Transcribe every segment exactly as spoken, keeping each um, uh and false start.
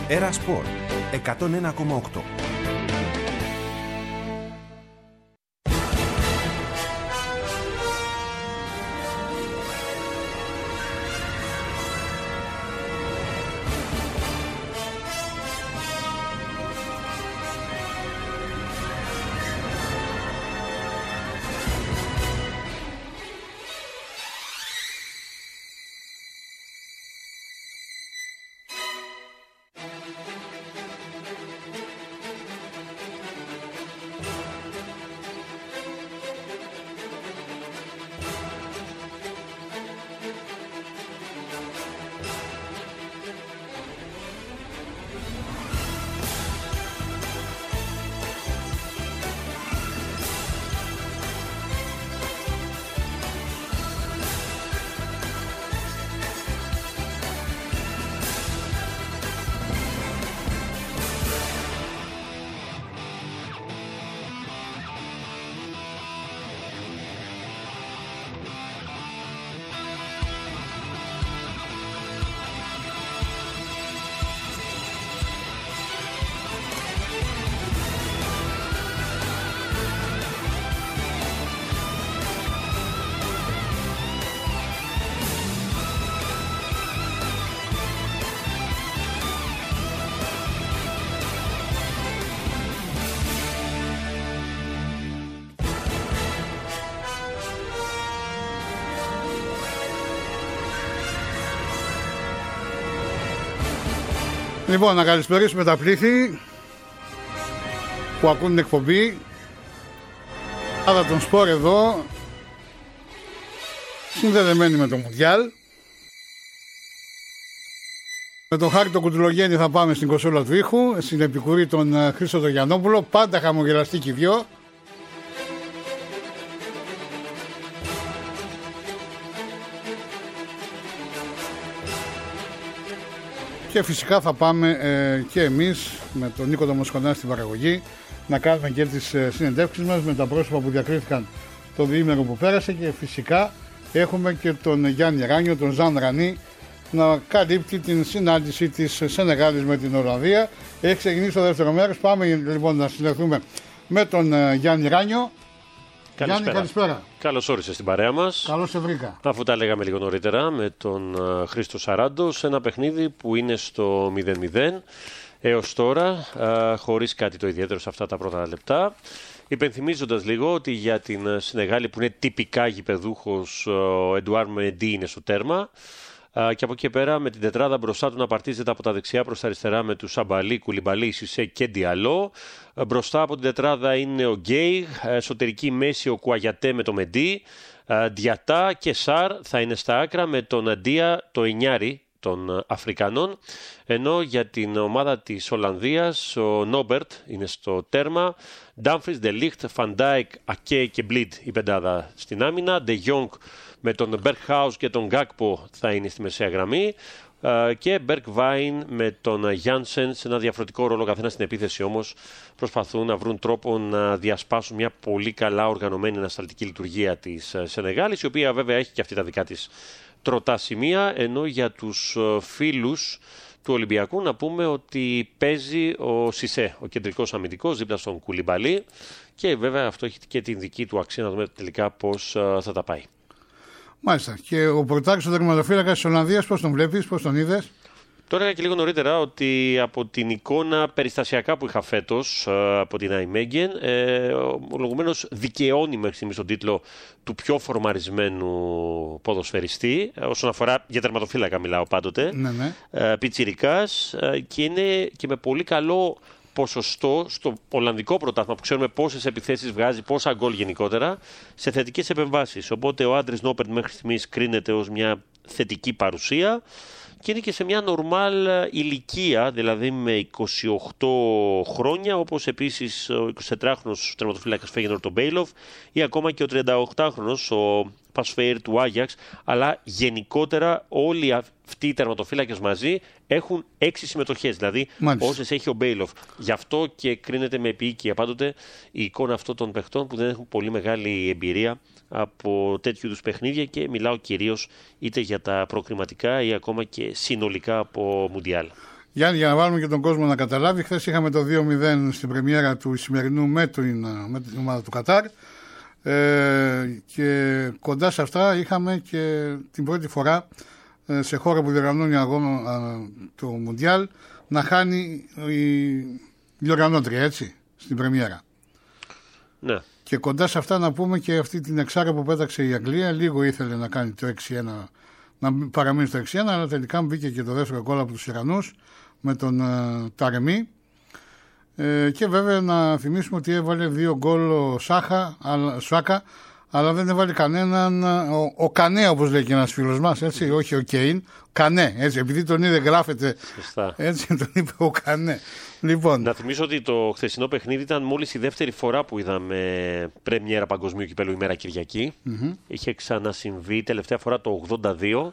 Έρα Σπορ εκατόν ένα κόμμα οκτώ. Λοιπόν, να καλησπερίσουμε τα πλήθη που ακούν την εκπομπή. Άρα τον Σπορ εδώ, συνδεδεμένοι με το Μουντιάλ. Με τον Χάρη τον Κουτουλογέννη θα πάμε στην Κοσούλα του Ήχου, στην επικουρή τον Χρήστο τον Γιαννόπουλο, πάντα χαμογελαστή και δυο. Και φυσικά θα πάμε ε, και εμείς με τον Νίκο Δομοσκονά στην παραγωγή να κάνουμε και τις ε, συνεντεύξεις μας με τα πρόσωπα που διακρίθηκαν το διήμερο που πέρασε, και φυσικά έχουμε και τον Γιάννη Ράνιο, τον Ζαν Ρανί, να καλύπτει την συνάντηση της Σενεγάλης με την Ολλανδία. Έχει ξεκινήσει το δεύτερο μέρος. Πάμε λοιπόν να συνεχθούμε με τον ε, Γιάννη Ράνιο. Καλησπέρα. Γιάννη, καλησπέρα. Καλώς όρισες στην παρέα μας. Καλώς σε βρήκα. Αφού τα λέγαμε λίγο νωρίτερα με τον uh, Χρήστο Σαράντο, σε ένα παιχνίδι που είναι στο μηδέν μηδέν έως τώρα, uh, χωρίς κάτι το ιδιαίτερο σε αυτά τα πρώτα λεπτά. Υπενθυμίζοντας λίγο ότι για την Σενεγάλη, που είναι τυπικά γηπεδούχος, ο Εντουάρ Μεντί είναι στο τέρμα. Uh, και από εκεί πέρα με την τετράδα μπροστά του να παρτίζεται από τα δεξιά προς τα αριστερά με τους Σαμπαλί, Κουλιμπαλί, Σισέ και Διαλό. Uh, μπροστά από την τετράδα είναι ο Γκέι, εσωτερική μέση ο Κουαγιατέ με το Μεντί. Uh, Διατά και Σάρ θα είναι στα άκρα με τον Αντία, το εννιάρι των Αφρικανών. Ενώ για την ομάδα της Ολλανδίας ο Νόμπερτ είναι στο τέρμα. Ντάμφρις, Ντελίχτ, Φαντάικ, Ακέ και Μπλιντ η πεντάδα στην άμυνα. Ντε Γιόγκ με τον Μπερκχάους και τον Γκάκπο θα είναι στη μεσαία γραμμή, και Μπερκβάιν με τον Γιάνσεν σε ένα διαφορετικό ρόλο καθένα στην επίθεση. Όμως προσπαθούν να βρουν τρόπο να διασπάσουν μια πολύ καλά οργανωμένη ανασταλτική λειτουργία της Σενεγάλης, η οποία βέβαια έχει και αυτή τα δικά της τροτά σημεία. Ενώ για τους φίλους του Ολυμπιακού να πούμε ότι παίζει ο Σισέ, ο κεντρικός αμυντικός, δίπλα στον Κουλιμπαλί, και βέβαια αυτό έχει και την δική του αξία, να δούμε τελικά πώς θα τα πάει. Μάλιστα. Και ο Πρωτάκης, ο τερματοφύλακας της Ολλανδίας, πώς τον βλέπεις, πώς τον είδες? Τώρα έλεγα και λίγο νωρίτερα ότι από την εικόνα περιστασιακά που είχα φέτος από την Αϊμέγγεν, ε, ομολογουμένως δικαιώνει μέχρι στιγμής τον τίτλο του πιο φορμαρισμένου ποδοσφαιριστή, όσον αφορά για τερματοφύλακα μιλάω πάντοτε, ναι, ναι. Ε, πιτσιρικάς, ε, και είναι και με πολύ καλό ποσοστό στο Ολλανδικό πρωτάθλημα, που ξέρουμε πόσες επιθέσεις βγάζει, πόσα γκολ γενικότερα, σε θετικές επεμβάσεις. Οπότε ο Άντρης Νόπερτ μέχρι στιγμής κρίνεται ως μια θετική παρουσία και είναι και σε μια νορμάλ ηλικία, δηλαδή με είκοσι οκτώ χρόνια, όπως επίσης ο εικοσιτετράχρονος τερματοφύλακας Φέγενορ τον Μπέιλοφ ή ακόμα και ο τριανταοκτάχρονος ο Πασφέιρ του Άγιαξ, αλλά γενικότερα όλοι αυτοί οι τερματοφύλακες μαζί έχουν έξι συμμετοχές, δηλαδή όσες έχει ο Μπέιλοφ. Γι' αυτό και κρίνεται με επίοικια πάντοτε η εικόνα αυτών των παιχτών που δεν έχουν πολύ μεγάλη εμπειρία από τέτοιου είδους παιχνίδια, και μιλάω κυρίως είτε για τα προκριματικά ή ακόμα και συνολικά από Μουντιάλ. Γιάννη, για να βάλουμε και τον κόσμο να καταλάβει, χθες είχαμε το δύο μηδέν στην πρεμιέρα του σημερινού με την, με την ομάδα του Κατάρ. Ε, και κοντά σε αυτά είχαμε και την πρώτη φορά ε, σε χώρα που διοργανώνει αγώνα ε, το Μουντιάλ να χάνει η διοργανώτρια, έτσι, στην πρεμιέρα. Ναι. Και κοντά σε αυτά να πούμε και αυτή την εξάρα που πέταξε η Αγγλία. Λίγο ήθελε να κάνει το έξι ένα, να παραμείνει στο έξι ένα, αλλά τελικά μπήκε και το δεύτερο γκολ από τους Ιρανούς με τον ε, Ταρεμί. Ε, και βέβαια να θυμίσουμε ότι έβαλε δύο γκολ ο Σάχα, αλλά, Σάκα, αλλά δεν έβαλε κανέναν ο, ο Κανέ, όπως λέει και ένας φίλος μας, έτσι, όχι ο Κέιν, Κανέ, έτσι, επειδή τον είδε γράφεται, σωστά. Έτσι τον είπε ο Κανέ. Λοιπόν. Να θυμίσω ότι το χθεσινό παιχνίδι ήταν μόλις η δεύτερη φορά που είδαμε πρεμιέρα Παγκοσμίου Κυπέλλου ημέρα Κυριακή. Mm-hmm. Είχε ξανασυμβεί τελευταία φορά το ογδόντα δύο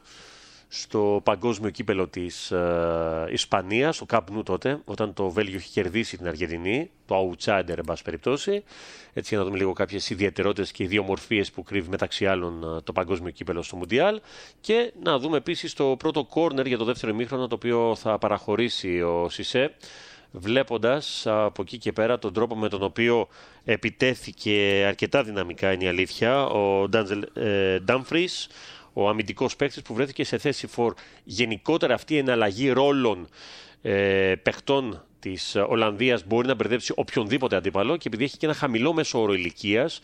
στο παγκόσμιο κύπελο της ε, Ισπανίας, στο Camp Nou τότε, όταν το Βέλγιο είχε κερδίσει την Αργεντινή, το outsider εν πάση περιπτώσει. Έτσι, για να δούμε λίγο κάποιες ιδιαιτερότητες και ιδιομορφίες που κρύβει μεταξύ άλλων το παγκόσμιο κύπελο στο Μουντιάλ. Και να δούμε επίσης το πρώτο κόρνερ για το δεύτερο ημίχρονο, το οποίο θα παραχωρήσει ο Σισέ, βλέποντας από εκεί και πέρα τον τρόπο με τον οποίο επιτέθηκε αρκετά δυναμικά, είναι η αλήθεια, ο Ντάμφρις, ο αμυντικός παίκτης που βρέθηκε σε θέση φορ. Γενικότερα αυτή η εναλλαγή ρόλων ε, παιχτών της Ολλανδίας μπορεί να μπερδέψει οποιονδήποτε αντίπαλο, και επειδή έχει και ένα χαμηλό μέσο όρο ηλικίας,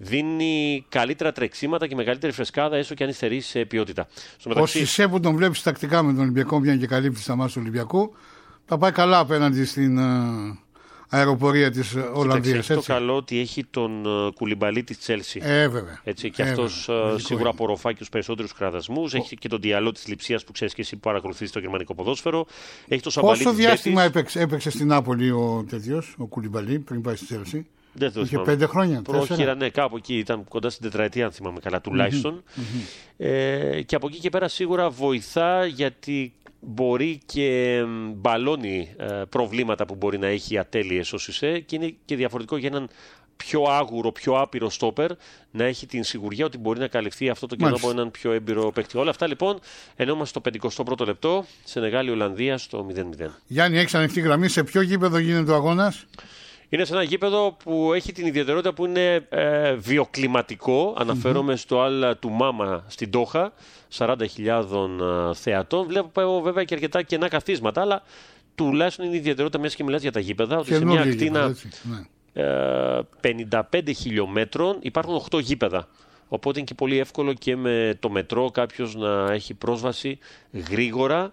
δίνει καλύτερα τρεξίματα και μεγαλύτερη φρεσκάδα, έστω και αν υστερεί σε ποιότητα. Στο μεταξύ... Ο Σισέ που τον βλέπεις τακτικά με τον Ολυμπιακό, μια και καλύπτει στα μάτια του Ολυμπιακού, θα πάει καλά απέναντι στην uh, αεροπορία της Ολλανδίας. Έχει το καλό ότι έχει τον uh, Κουλιμπαλί της Τσέλσι. Ε, βέβαια. Έτσι, και ε, αυτός uh, σίγουρα απορροφά και τους περισσότερους κραδασμούς. Ο... Έχει και τον διαλό της Λειψίας που ξέρεις και εσύ που παρακολουθείς το γερμανικό ποδόσφαιρο. Έχει το Σαμπαλί. Πόσο διάστημα έπαιξε, έπαιξε στην Νάπολη ο τέτοιος, ο Κουλιμπαλί, πριν πάει στη Τσέλσι? Δεν το είχε πέντε χρόνια. Πρόχειρα, ναι, κάπου εκεί ήταν κοντά στην τετραετία, αν θυμάμαι καλά, τουλάχιστον. Mm-hmm. Ε, και από εκεί και πέρα σίγουρα βοηθά, γιατί μπορεί και μπαλώνει ε, προβλήματα που μπορεί να έχει ατέλειες ο Σισέ, και είναι και διαφορετικό για έναν πιο άγουρο, πιο άπειρο στόπερ να έχει την σιγουριά ότι μπορεί να καλυφθεί αυτό το κενό από έναν πιο έμπειρο παίκτη. Όλα αυτά λοιπόν ενώ είμαστε στο πενηκοστό πρώτο λεπτό, Σενεγάλη Ολλανδία στο μηδέν μηδέν. Γιάννη, έχεις ανοιχτή γραμμή, σε ποιο γήπεδο γίνεται ο αγώνας? Είναι σε ένα γήπεδο που έχει την ιδιαιτερότητα που είναι ε, βιοκλιματικό. Αναφέρομαι mm-hmm. στο Αλ του Μάμα στην Τόχα, σαράντα χιλιάδες θεατών. Βλέπω βέβαια και αρκετά κενά καθίσματα, αλλά τουλάχιστον είναι η ιδιαιτερότητα, μέσα και μιλάς για τα γήπεδα, ότι σε μια ακτίνα ε, πενήντα πέντε χιλιόμετρων υπάρχουν οκτώ γήπεδα. Οπότε είναι και πολύ εύκολο και με το μετρό κάποιος να έχει πρόσβαση γρήγορα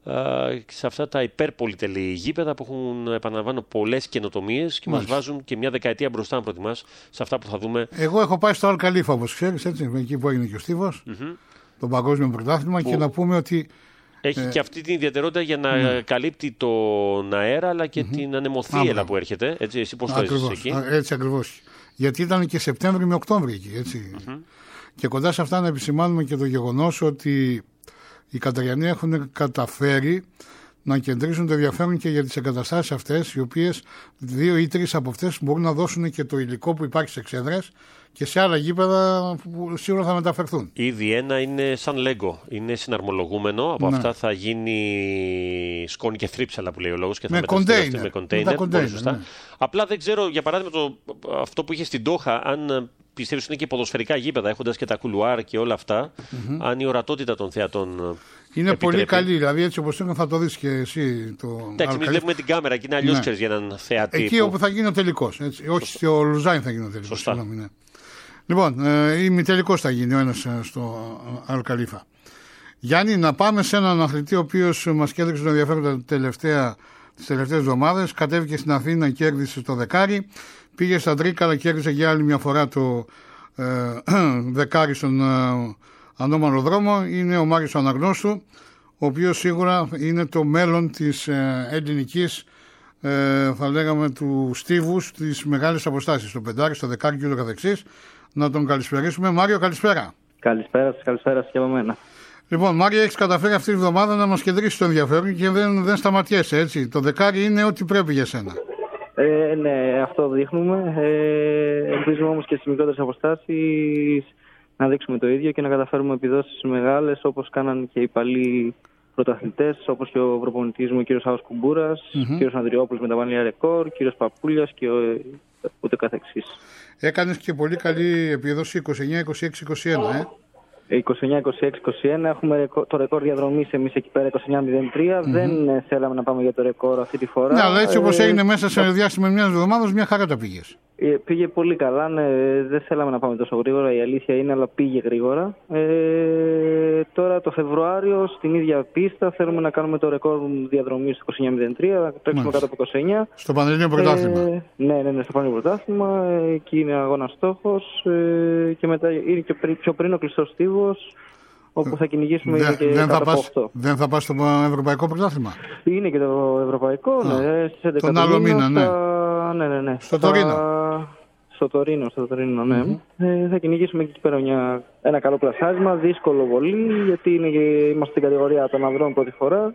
σε αυτά τα υπερπολιτελή γήπεδα που έχουν, επαναλαμβάνω, πολλές καινοτομίες και μας βάζουν και μια δεκαετία μπροστά, αν προτιμάς, σε αυτά που θα δούμε. Εγώ έχω πάει στο Αλ Καλίφα, όπως ξέρεις, έτσι, εκεί που έγινε και ο Στίβος, mm-hmm. το παγκόσμιο πρωτάθλημα, και να πούμε ότι έχει ε... και αυτή την ιδιαιτερότητα για να mm. καλύπτει τον αέρα, αλλά και mm-hmm. την ανεμοθύελα που έρχεται. Έτσι, εσύ πώς το έζησες εκεί? Έτσι ακριβώς. Γιατί ήταν και Σεπτέμβρη με Οκτώβρη εκεί, έτσι. Mm-hmm. Και κοντά σε αυτά να επισημάνουμε και το γεγονός ότι οι Καταριανοί έχουν καταφέρει να κεντρήσουν το ενδιαφέρον και για τις εγκαταστάσεις αυτές, οι οποίες δύο ή τρεις από αυτές μπορούν να δώσουν και το υλικό που υπάρχει σε εξέδρες και σε άλλα γήπεδα που σίγουρα θα μεταφερθούν. Ήδη ένα είναι σαν λέγκο, είναι συναρμολογούμενο. Από ναι. αυτά θα γίνει σκόνη και θρύψαλα που λέει ο λόγος, και θα με μεταφερθεί με κοντέινερ. Ναι. Απλά δεν ξέρω, για παράδειγμα, το, αυτό που είχε στην Τόχα, αν πιστεύεις ότι είναι και ποδοσφαιρικά γήπεδα, έχοντας και τα κουλουάρ και όλα αυτά, mm-hmm. αν η ορατότητα των θεατών είναι επιτρέπει. Πολύ καλή, δηλαδή έτσι όπως είναι θα το δεις και εσύ. Εντάξει, εμείς βλέπουμε την κάμερα και είναι αλλιώς, ναι. ξέρεις, για έναν θεατή. Εκεί που... όπου θα γίνει ο τελικός, έτσι. Όχι στο Λουζάιν θα γίνει ο τελικός. Σωστά. Συγγνώμη, ναι. Λοιπόν, ε, ημιτελικός θα γίνει ο ένας στο Αλ Καλίφα. Γιάννη, να πάμε σε έναν αθλητή ο οποίος μας κέντριξε τον ενδιαφέρον τα τελευταία, τις τελευταίες εβδομάδες. Κατέβηκε στην Αθήνα, κέρδισε το δεκάρι. Πήγε στα Τρίκαλα, κέρδισε για άλλη μια φορά το ε, δεκάρι στον ε, ανώμαλο δρόμο. Είναι ο Μάριος Αναγνώστου, ο οποίος σίγουρα είναι το μέλλον της ε, ελληνικής, ε, θα λέγαμε, του στίβους, της μεγάλης αποστάσεις, το πεντάρι, στο δεκάρι και ούτω καθεξής. Να τον καλησπερίσουμε. Μάριο, καλησπέρα. Καλησπέρα σας, καλησπέρα σας και από μένα. Λοιπόν, Μάριο, έχεις καταφέρει αυτή τη βδομάδα να μας κεντρήσει το ενδιαφέρον και δεν, δεν σταματιέσαι, έτσι. Το δεκάρι είναι ό,τι πρέπει για σένα. Ε, ναι, αυτό δείχνουμε. Ε, ελπίζουμε όμως και στις μικρότερες αποστάσεις να δείξουμε το ίδιο και να καταφέρουμε επιδόσεις μεγάλες, όπως κάναν και οι παλιοί πρωταθλητές, όπως και ο προπονητής μου, ο κύριος Άβος Κουμπούρας, ο Mm-hmm. κύριος Ανδριόπουλος με τα πανελλήνια ρεκόρ, ο κύριος Παπούλιας και ο, ούτε καθεξής. Έκανες και πολύ καλή επίδοση, είκοσι εννιά είκοσι έξι είκοσι ένα, ε. είκοσι εννιά είκοσι έξι είκοσι ένα, έχουμε ρεκόρ, το ρεκόρ διαδρομής εμείς εκεί πέρα είκοσι εννιά μηδέν τρία. Mm-hmm. Δεν ε, θέλαμε να πάμε για το ρεκόρ αυτή τη φορά. Ναι, αλλά έτσι όπως ε, έγινε μέσα σε διάστημα μιας εβδομάδας, μια χαρά τα πήγες. Ε, πήγε πολύ καλά, ναι, δεν θέλαμε να πάμε τόσο γρήγορα, η αλήθεια είναι, αλλά πήγε γρήγορα. Ε, τώρα το Φεβρουάριο στην ίδια πίστα θέλουμε να κάνουμε το ρεκόρ διαδρομής είκοσι εννιά μηδέν τρία, να τρέξουμε κάτω από είκοσι εννιά. Στο Πανελλήνιο Πρωτάθλημα. Ε, ναι, ναι, ναι, στο Πανελλήνιο Πρωτάθλημα, ε, εκεί είναι αγώνας στόχος ε, και μετά είναι και πριν, πιο πριν ο κλειστός στίβος, όπου θα κυνηγήσουμε δεν, και δεν, κάτω θα από πας, οκτώ. δεν θα πας στο Ευρωπαϊκό Πρωτάθλημα. Είναι και το Ευρωπαϊκό, Α, ναι, στις έντεκα τον άλλο μήνα, ναι. στα... ναι, ναι, ναι. Στο Τωρίνο. Στο Τωρίνο, στο Τωρίνο, ναι. Mm-hmm. Ε, θα κυνηγήσουμε εκεί πέρα μια, ένα καλό πλασάρισμα, δύσκολο πολύ, γιατί είναι, είμαστε στην κατηγορία των ανδρών πρώτη φορά.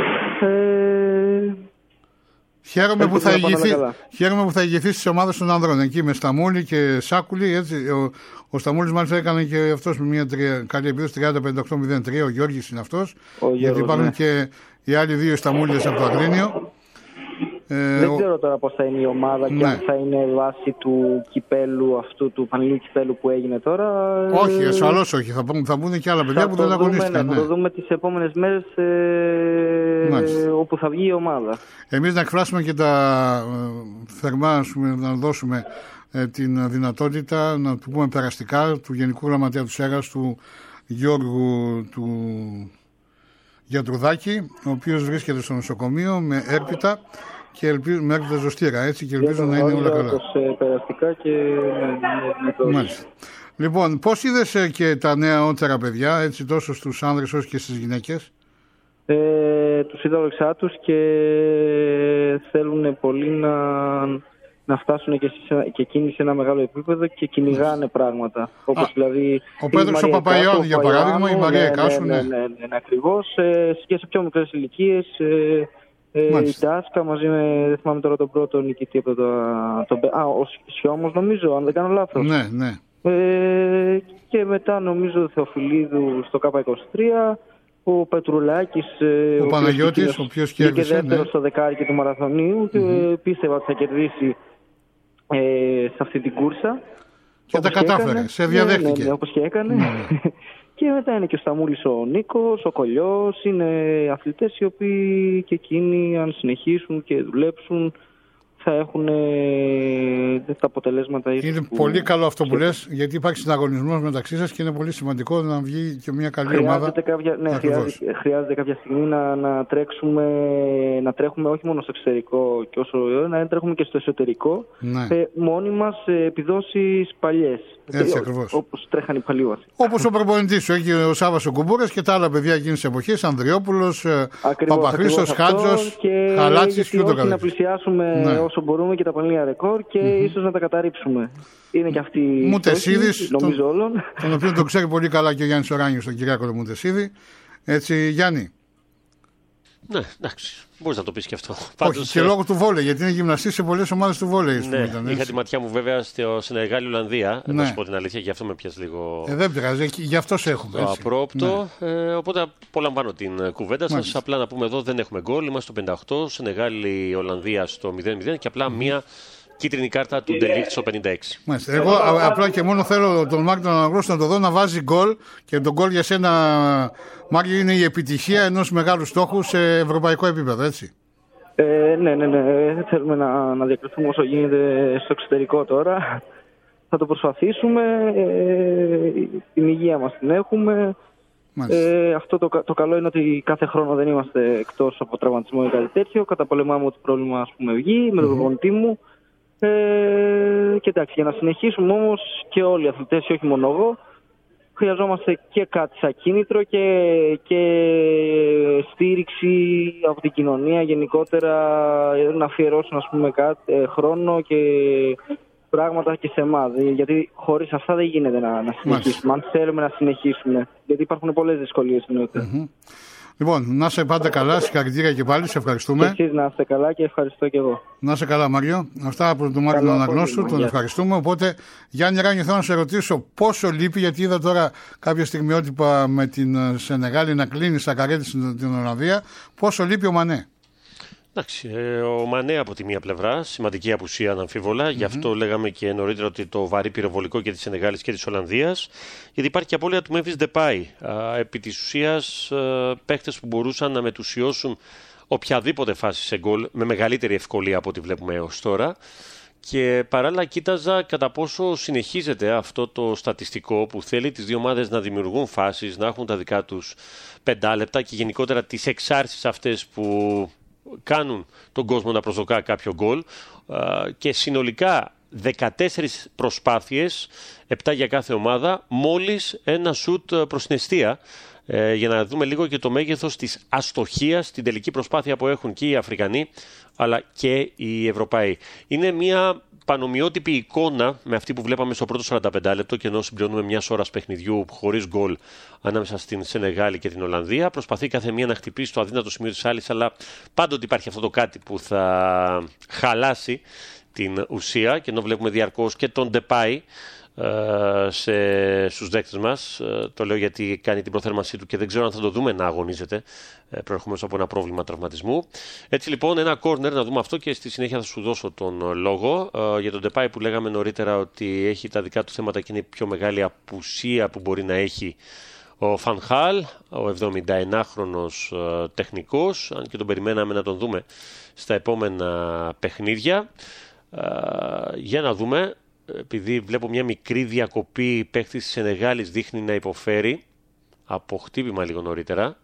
Ε, Χαίρομαι που, θα ηγηθεί, καλά. χαίρομαι που θα ηγηθεί στις ομάδες των ανδρών, εκεί με Σταμούλη και Σάκουλη. Έτσι, ο, ο Σταμούλης μάλιστα έκανε και αυτός με μια τρια, καλή επίδοση τριάντα πενήντα οκτώ μηδέν τρία, ο Γιώργης είναι αυτός. Ο γιατί Γιώργος, υπάρχουν ναι. και οι άλλοι δύο Σταμούλιδες από το Αγρίνιο. Ε, δεν ο... ξέρω τώρα πώς θα είναι η ομάδα ναι. και αν θα είναι βάση του κυπέλου αυτού, του πανελλήνιου κυπέλου που έγινε τώρα. Όχι, ε, ασφαλώς όχι. Θα, θα μπουν και άλλα παιδιά που δεν αγωνίστηκαν. Ναι, θα το δούμε τις επόμενες μέρες ε, όπου θα βγει η ομάδα. Εμείς να εκφράσουμε και τα ε, θερμά, πούμε, να δώσουμε ε, την δυνατότητα να του πούμε περαστικά του Γενικού Γραμματέα του ΣΕΓΑΣ, του Γιώργου του Γιατρουδάκη, ο οποίος βρίσκεται στο νοσοκομείο με έρπιτα και ελπίζω, με έρπιτα ζωστήρα, έτσι, και ελπίζω να είναι όλα καλά. Περαστικά και μάλιστα. Λοιπόν, πώς είδες και τα νεότερα παιδιά, έτσι, τόσο στους άνδρες όσο και στις γυναίκες? Ε, τους είδα ολεξάτους και θέλουν πολύ να, να φτάσουν και, σε, και εκείνοι σε ένα μεγάλο επίπεδο και κυνηγάνε πράγματα. Όπως Α, δηλαδή ο Πέτρος ο Παπαϊωάννου, για παράδειγμα, η Μαρία Εκάσου. Ναι, ναι, ναι, ναι, ναι, ναι, ακριβώς. Ε, και σε πιο μικρές ηλικίες. Ε, ε, η Τάσκα μαζί με, δεν θυμάμαι τώρα τον πρώτο νικητή από το... το α, ο Σιώμος νομίζω, αν δεν κάνω λάθος. Ναι, ναι. Ε, και μετά νομίζω ο Θεοφιλίδου στο Κ είκοσι τρία. Ο Πετρουλάκης, ο, ο Παναγιώτης, ο οποίος κέρδισε, και δεύτερο ναι. στο δεκάρικο του μαραθωνίου, mm-hmm. και πίστευα ότι θα κερδίσει ε, σε αυτή την κούρσα. Και τα κατάφερε, έκανε. Σε διαδέχτηκε. Ναι, ναι, ναι, όπως και έκανε. Mm-hmm. Και μετά είναι και ο Σταμούλης ο Νίκος, ο Κολιός, είναι αθλητές οι οποίοι και εκείνοι αν συνεχίσουν και δουλέψουν θα έχουν ε, τα αποτελέσματα. Είναι που... πολύ καλό αυτό που λες, γιατί υπάρχει συναγωνισμός μεταξύ σας και είναι πολύ σημαντικό να βγει και μια καλή χρειάζεται ομάδα. Κάποια, ναι, χρειάζεται, χρειάζεται κάποια στιγμή να, να τρέξουμε, να τρέχουμε όχι μόνο στο εξωτερικό και όσο να τρέχουμε και στο εσωτερικό, ναι. ε, μόνοι μας ε, επιδόσεις παλιές. Έτσι ακριβώς. Όπως τρέχανε οι παλιοί. Όπως ο προπονητής σου, έχει ο Σάββας ο Κουμπούρας και τα άλλα παιδιά εκείνης της εποχής, Ανδριόπουλος, Παπαχρήστος, Χάτζος, Χαλάτσης και ούτω καθεξής. Να πλησιάσουμε ναι. όσο μπορούμε και τα πανελλήνια ρεκόρ και mm-hmm. ίσως να τα καταρρύψουμε. Είναι και αυτή η Μουτεσίδης, νομίζω τον, όλων. Τον οποίο τον ξέρει πολύ καλά και ο Γιάννης Οράνιος, τον Κυριάκο τον Μουτεσίδη. Έτσι, Γιάννη. Ναι, εντάξει. Μπορείς να το πεις και αυτό. Όχι, Πάντως, και λόγω του βόλεϊ, γιατί είναι γυμναστής σε πολλές ομάδες του βόλεϊ. Ναι, ήταν, είχα τη ματιά μου βέβαια στο Σενεγάλη Ολλανδία. Ναι. Να σου πω την αλήθεια, γι' αυτό με πιάσει λίγο. Ε, δεν πειράζει, γι' αυτό σε έχουμε. Το απρόπτο. Ναι. Ε, οπότε απολαμβάνω την κουβέντα σας. Απλά να πούμε εδώ δεν έχουμε γκολ. Είμαστε στο πενήντα οκτώ. Σενεγάλη Ολλανδία στο μηδέν μηδέν και απλά mm. μία κίτρινη κάρτα του Ντελίχτ στο πενήντα έξι. Μάλιστα. Εγώ α, απλά και μόνο θέλω τον Μάρκ τον Αναγνώστο να το δω να βάζει γκολ και τον γκολ για σένα, Μάρκ, είναι η επιτυχία ενός μεγάλου στόχου σε ευρωπαϊκό επίπεδο, έτσι. Ε, ναι, ναι, ναι. Θέλουμε να, να διακριθούμε όσο γίνεται στο εξωτερικό τώρα. Θα το προσπαθήσουμε. Ε, την υγεία μας την έχουμε. Ε, αυτό το, το καλό είναι ότι κάθε χρόνο δεν είμαστε εκτός από τραυματισμό ή κάτι τέτοιο. Καταπολεμάμε ό,τι πρόβλημα ας πούμε βγει με τον προπονητή μου. Ε, και εντάξει, για να συνεχίσουμε όμως και όλοι οι αθλητές, και όχι μόνο εγώ, χρειαζόμαστε και κάτι σαν κίνητρο και, και στήριξη από την κοινωνία γενικότερα, να αφιερώσουν ας πούμε κάτι, χρόνο και πράγματα και σε εμάς. Γιατί χωρίς αυτά δεν γίνεται να, να συνεχίσουμε. Αν θέλουμε να συνεχίσουμε, γιατί υπάρχουν πολλές δυσκολίες εννοείται. Mm-hmm. Λοιπόν, να είσαι πάντα καλά, συγχαρητήρια και πάλι, σε ευχαριστούμε. Και εσείς να είστε καλά και ευχαριστώ και εγώ. Να είσαι καλά, Μάριο. Αυτά από τον Μάριο τον Αναγνώστου, τον ευχαριστούμε. Οπότε, Γιάννη Ράνη, θέλω να σε ρωτήσω πόσο λείπει, γιατί είδα τώρα κάποια στιγμιότυπα με την Σενεγάλη να κλείνει στα καρέτη στην Ολλανδία. Πόσο λείπει ο Μανέ? Εντάξει, ο Μανέ από τη μία πλευρά, σημαντική απουσία αναμφίβολα, mm-hmm. γι' αυτό λέγαμε και νωρίτερα ότι το βαρύ πυροβολικό και της Σενεγάλης και της Ολλανδίας, γιατί υπάρχει και απώλεια του Memphis Depay. Επί της ουσίας, παίχτες που μπορούσαν να μετουσιώσουν οποιαδήποτε φάση σε γκολ με μεγαλύτερη ευκολία από ό,τι βλέπουμε έως τώρα. Και παράλληλα κοίταζα κατά πόσο συνεχίζεται αυτό το στατιστικό που θέλει τις δύο ομάδες να δημιουργούν φάσεις, να έχουν τα δικά τους πεντάλεπτα και γενικότερα τις εξάρσεις αυτές που κάνουν τον κόσμο να προσδοκά κάποιο γκολ, και συνολικά δεκατέσσερις προσπάθειες, επτά για κάθε ομάδα, μόλις ένα σουτ προς την εστία, για να δούμε λίγο και το μέγεθος της αστοχίας στην τελική προσπάθεια που έχουν και οι Αφρικανοί αλλά και οι Ευρωπαίοι. Είναι μια πανομοιότυπη εικόνα με αυτή που βλέπαμε στο πρώτο σαράντα πέντε λεπτό, και ενώ συμπληρώνουμε μια ώρα παιχνιδιού χωρίς γκολ ανάμεσα στην Σενεγάλη και την Ολλανδία. Προσπαθεί κάθε μία να χτυπήσει το αδύνατο σημείο της άλλης, αλλά πάντοτε υπάρχει αυτό το κάτι που θα χαλάσει την ουσία, και ενώ βλέπουμε διαρκώς και τον Ντεπάι σε, στους δέκτες μας. Το λέω γιατί κάνει την προθέρμανσή του και δεν ξέρω αν θα το δούμε να αγωνίζεται, προερχόμενος από ένα πρόβλημα τραυματισμού. Έτσι λοιπόν, ένα κόρνερ, να δούμε αυτό και στη συνέχεια θα σου δώσω τον λόγο για τον Ντεπάι που λέγαμε νωρίτερα ότι έχει τα δικά του θέματα και είναι η πιο μεγάλη απουσία που μπορεί να έχει ο Φανχάλ, ο εβδομηνταεννάχρονος τεχνικός, αν και τον περιμέναμε να τον δούμε στα επόμενα παιχνίδια. Για να δούμε, επειδή βλέπω μια μικρή διακοπή, παίκτης της Σενεγάλης δείχνει να υποφέρει από χτύπημα λίγο νωρίτερα,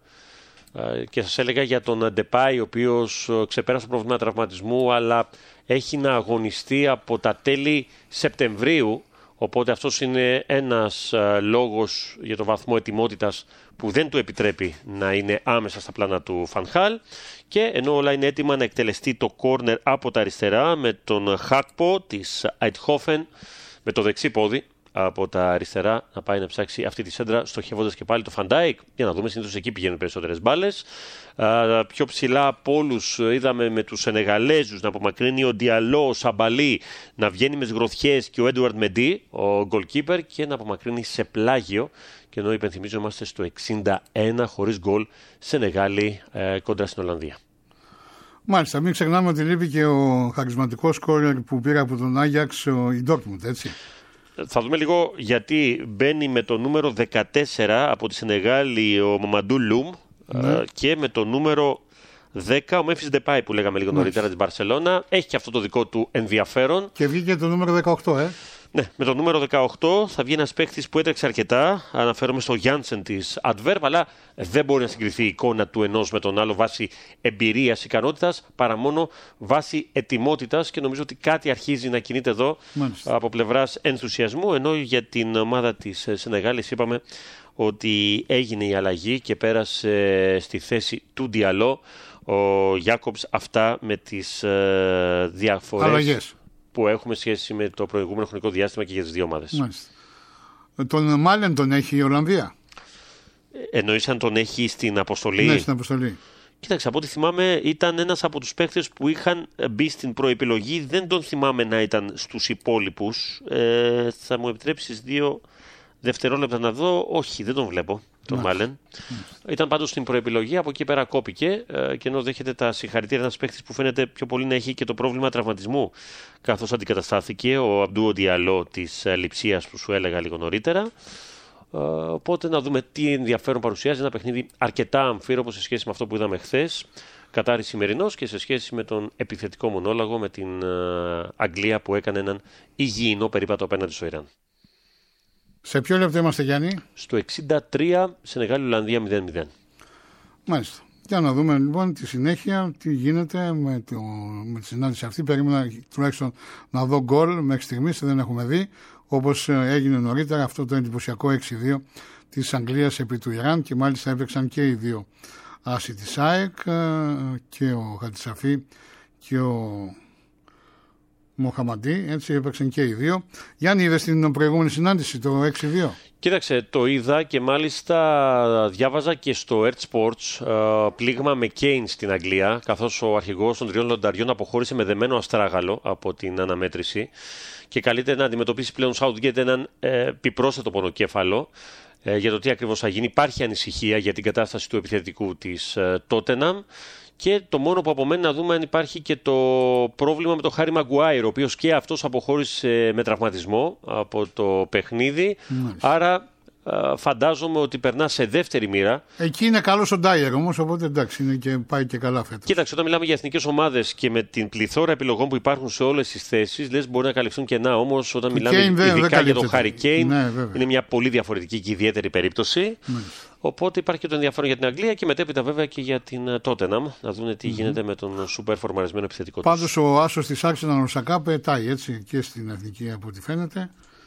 και σας έλεγα για τον Ντεπάι, ο οποίος ξεπέρασε το πρόβλημα τραυματισμού αλλά έχει να αγωνιστεί από τα τέλη Σεπτεμβρίου, οπότε αυτός είναι ένας λόγος για το βαθμό ετοιμότητας που δεν του επιτρέπει να είναι άμεσα στα πλάνα του Φανχάλ. Και ενώ όλα είναι έτοιμα να εκτελεστεί το κόρνερ από τα αριστερά με τον Χάκπο της Αιτχόφεν με το δεξί πόδι από τα αριστερά να πάει να ψάξει αυτή τη σέντρα, στοχεύοντας και πάλι το Φαντάικ. Για να δούμε, συνήθως εκεί πηγαίνουν περισσότερες μπάλες. Α, πιο ψηλά από όλους είδαμε με τους Σενεγαλέζους να απομακρύνει ο Διαλό, ο Σαμπαλί, να βγαίνει με τις γροθιές και ο Έντουαρντ Μεντί, ο γκολκίπερ, και να απομακρύνει σε πλάγιο. Και ενώ υπενθυμίζω είμαστε στο εξήντα ένα χωρίς γκολ Σενεγάλη ε, κοντά στην Ολλανδία. Μάλιστα, μην ξεχνάμε ότι λείπει και ο χαρισματικός σκόρερ που πήρε από τον Άγιαξ, η Ντόρτμουντ, έτσι. Θα δούμε λίγο γιατί μπαίνει με το νούμερο δεκατέσσερα από τη Σενεγάλη ο Μαμαντού Λουμ, ναι. και με το νούμερο δέκα ο Memphis Depay που λέγαμε λίγο νωρίτερα της Μπαρσελόνα. Έχει και αυτό το δικό του ενδιαφέρον. Και βγήκε το νούμερο δεκαοκτώ, ε. Ναι, με το νούμερο δεκαοκτώ θα βγει ένας παίκτης που έτρεξε αρκετά. Αναφέρομαι στο Γιάνσεν της Adverb, αλλά δεν μπορεί να συγκριθεί η εικόνα του ενός με τον άλλο βάσει εμπειρίας, ικανότητας, παρά μόνο βάσει ετοιμότητας, και νομίζω ότι κάτι αρχίζει να κινείται εδώ. Μάλιστα. Από πλευράς ενθουσιασμού, ενώ για την ομάδα της Σενεγάλης είπαμε ότι έγινε η αλλαγή και πέρασε στη θέση του Διαλό ο Γιάκομπς. Αυτά με τις ε, διαφορές αλλαγές που έχουμε σχέση με το προηγούμενο χρονικό διάστημα και για τις δύο ομάδες. Μάλιστα. Τον Μάλεν τον έχει η Ολλανδία. Εννοείς αν τον έχει στην αποστολή? Ναι, στην αποστολή. Κοίταξε, από ό,τι θυμάμαι ήταν ένας από τους παίκτες που είχαν μπει στην προεπιλογή. Δεν τον θυμάμαι να ήταν στους υπόλοιπους. Ε, θα μου επιτρέψεις δύο δευτερόλεπτα να δω. Όχι, δεν τον βλέπω τον Μάλεν. Ήταν πάντως στην προεπιλογή, από εκεί πέρα κόπηκε, και ενώ δέχεται τα συγχαρητήρια ένας παίκτης που φαίνεται πιο πολύ να έχει και το πρόβλημα τραυματισμού, καθώς αντικαταστάθηκε ο Αμπντού Διαλό της Λειψίας που σου έλεγα λίγο νωρίτερα. Οπότε να δούμε τι ενδιαφέρον παρουσιάζει ένα παιχνίδι αρκετά αμφίροπο σε σχέση με αυτό που είδαμε χθες, Κατάρι σημερινός, και σε σχέση με τον επιθετικό μονόλογο με την Αγγλία που έκανε έναν υγιεινό περίπατο απέναντι στο Ιράν. Σε ποιο λεπτό είμαστε, Γιάννη? Στο εξήντα τρία, Σενεγάλη Ολλανδία μηδέν μηδέν. Μάλιστα. Για να δούμε λοιπόν τη συνέχεια, τι γίνεται με, το, με τη συνάντηση αυτή. Περίμενα τουλάχιστον να δω γκολ, μέχρι στιγμής δεν έχουμε δει. Όπως έγινε νωρίτερα αυτό το εντυπωσιακό έξι δύο της Αγγλίας επί του Ιράν, και μάλιστα έπαιξαν και οι δύο άσοι της ΑΕΚ, και ο Χατζησαφή και ο Μοχαμαντή, έτσι έπαιξαν και οι δύο. Γιάννη, είδες την προηγούμενη συνάντηση, το έξι δύο? Κοίταξε, το είδα και μάλιστα διάβαζα και στο Earth Sports ε, πλήγμα με Kane στην Αγγλία, καθώς ο αρχηγός των τριών λονταριών αποχώρησε με δεμένο αστράγαλο από την αναμέτρηση και καλείται να αντιμετωπίσει πλέον Southgate έναν ε, επιπρόσθετο πονοκέφαλο. Ε, για το τι ακριβώς θα γίνει. Υπάρχει ανησυχία για την κατάσταση του επιθετικού της ε, Tottenham και το μόνο που απομένει να δούμε αν υπάρχει και το πρόβλημα με τον Χάρι Μαγκουάιρ, ο οποίος και αυτός αποχώρησε με τραυματισμό από το παιχνίδι. Μάλιστα. Άρα ε, φαντάζομαι ότι περνά σε δεύτερη μοίρα. Εκεί είναι καλός ο Ντάιερ όμως, οπότε εντάξει, είναι και, πάει και καλά φέτος. Κοίταξε, όταν μιλάμε για εθνικές ομάδες και με την πληθώρα επιλογών που υπάρχουν σε όλες τις θέσεις, λες μπορεί να καλυφθούν κενά. Όμως όταν μιλάμε Kane, ειδικά δεν, δεν για τον Χάρι Κέιν, ναι, είναι μια πολύ διαφορετική και ιδιαίτερη περίπτωση. Ναι. Οπότε υπάρχει και το ενδιαφέρον για την Αγγλία και μετέπειτα βέβαια και για την Tottenham, να δουν τι mm-hmm. γίνεται με τον σούπερ φορμαρισμένο επιθετικό του. Πάντως ο άσος της Arsenal ο Σακά πετάει έτσι και στην εθνική από ό,τι φαίνεται.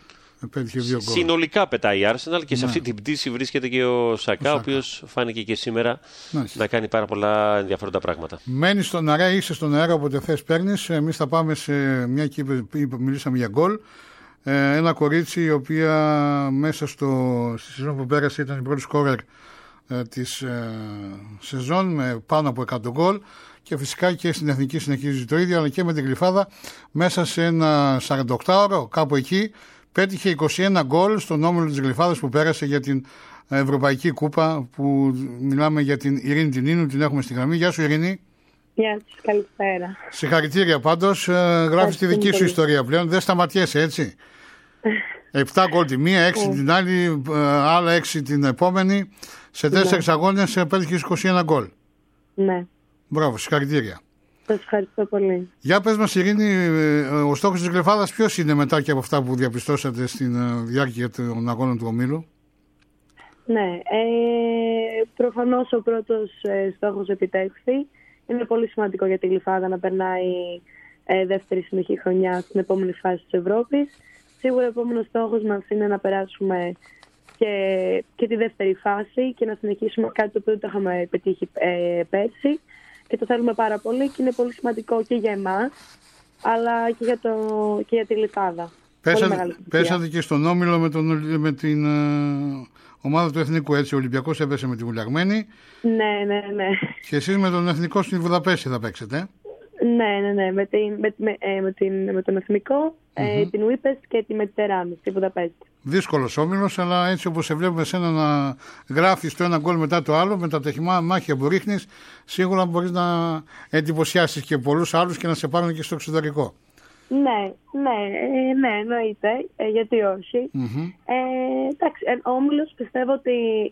Συνολικά πετάει η Arsenal και ναι. σε αυτή την πτήση βρίσκεται και ο Σακά, ο, ο οποίος φάνηκε και σήμερα ναι. να κάνει πάρα πολλά ενδιαφέροντα πράγματα. Μένεις στον αέρα, είσαι στον αέρα όποτε θες παίρνεις. Εμείς θα πάμε σε μια και μιλήσαμε για γκολ. Ένα κορίτσι η οποία μέσα στο, στη σεζόν που πέρασε ήταν η πρώτη σκόρερ της ε, σεζόν με πάνω από εκατό γκολ και φυσικά και στην εθνική συνεχίζει το ίδιο, αλλά και με την Γλυφάδα μέσα σε ένα σαρανταοκτάωρο κάπου εκεί πέτυχε είκοσι ένα γκολ στον όμιλο της Γλυφάδας που πέρασε για την Ευρωπαϊκή Κούπα, που μιλάμε για την Ειρήνη την Ίνου, την έχουμε στη γραμμή. Γεια σου Ειρήνη. Γεια σας, καλησπέρα. Συγχαρητήρια πάντως, γράφεις τη δική σου πολύ. ιστορία πλέον, δεν σταματιέσαι έτσι. Επτά γκολ τη μία, έξι την άλλη, άλλα έξι την επόμενη. Σε τέσσερις ναι. αγώνες πέτυχες είκοσι ένα γκολ. Ναι. Μπράβο, συγχαρητήρια. Σας ευχαριστώ πολύ. Για πες μας Ειρήνη, ο στόχος της Γλυφάδας ποιος είναι μετά και από αυτά που διαπιστώσατε στην διάρκεια των αγώνων του ομίλου? Ναι, ε, προφανώς ο πρώτος ε, στόχος επιτεύχθη. Είναι πολύ σημαντικό για τη Γλυφάδα να περνάει ε, δεύτερη συνεχή χρονιά στην επόμενη φάση της Ευρώπης. Σίγουρα ο επόμενος στόχος μας είναι να περάσουμε και, και τη δεύτερη φάση και να συνεχίσουμε κάτι το οποίο δεν το είχαμε πετύχει ε, πέρσι. Και το θέλουμε πάρα πολύ και είναι πολύ σημαντικό και για εμάς, αλλά και για, το, και για τη Γλυφάδα. Πέσατε, πέσατε και στον όμιλο με, τον, με την uh, ομάδα του Εθνικού, έτσι. Ο Ολυμπιακός έπεσε με τη Βουλιαγμένη. Ναι, ναι, ναι. Και εσείς με τον Εθνικό στην Βουδαπέστη θα παίξετε. Ναι, ναι, ναι. Με, την, με, με, με, την, με τον Εθνικό, mm-hmm. ε, την Ουίπεστ και τη Μετεράνη στη Βουδαπέστη. Δύσκολος όμιλος, αλλά έτσι όπως σε βλέπουμε εσένα να γράφεις το ένα γκολ μετά το άλλο, με τα τεχημά μάχια που ρίχνεις, σίγουρα μπορείς να εντυπωσιάσεις και πολλούς άλλους και να σε πάρουν και στο εξωτερικό. Ναι, ναι, ναι, εννοείται, ε, γιατί όχι. Mm-hmm. Ε, εντάξει, ο όμιλος πιστεύω ότι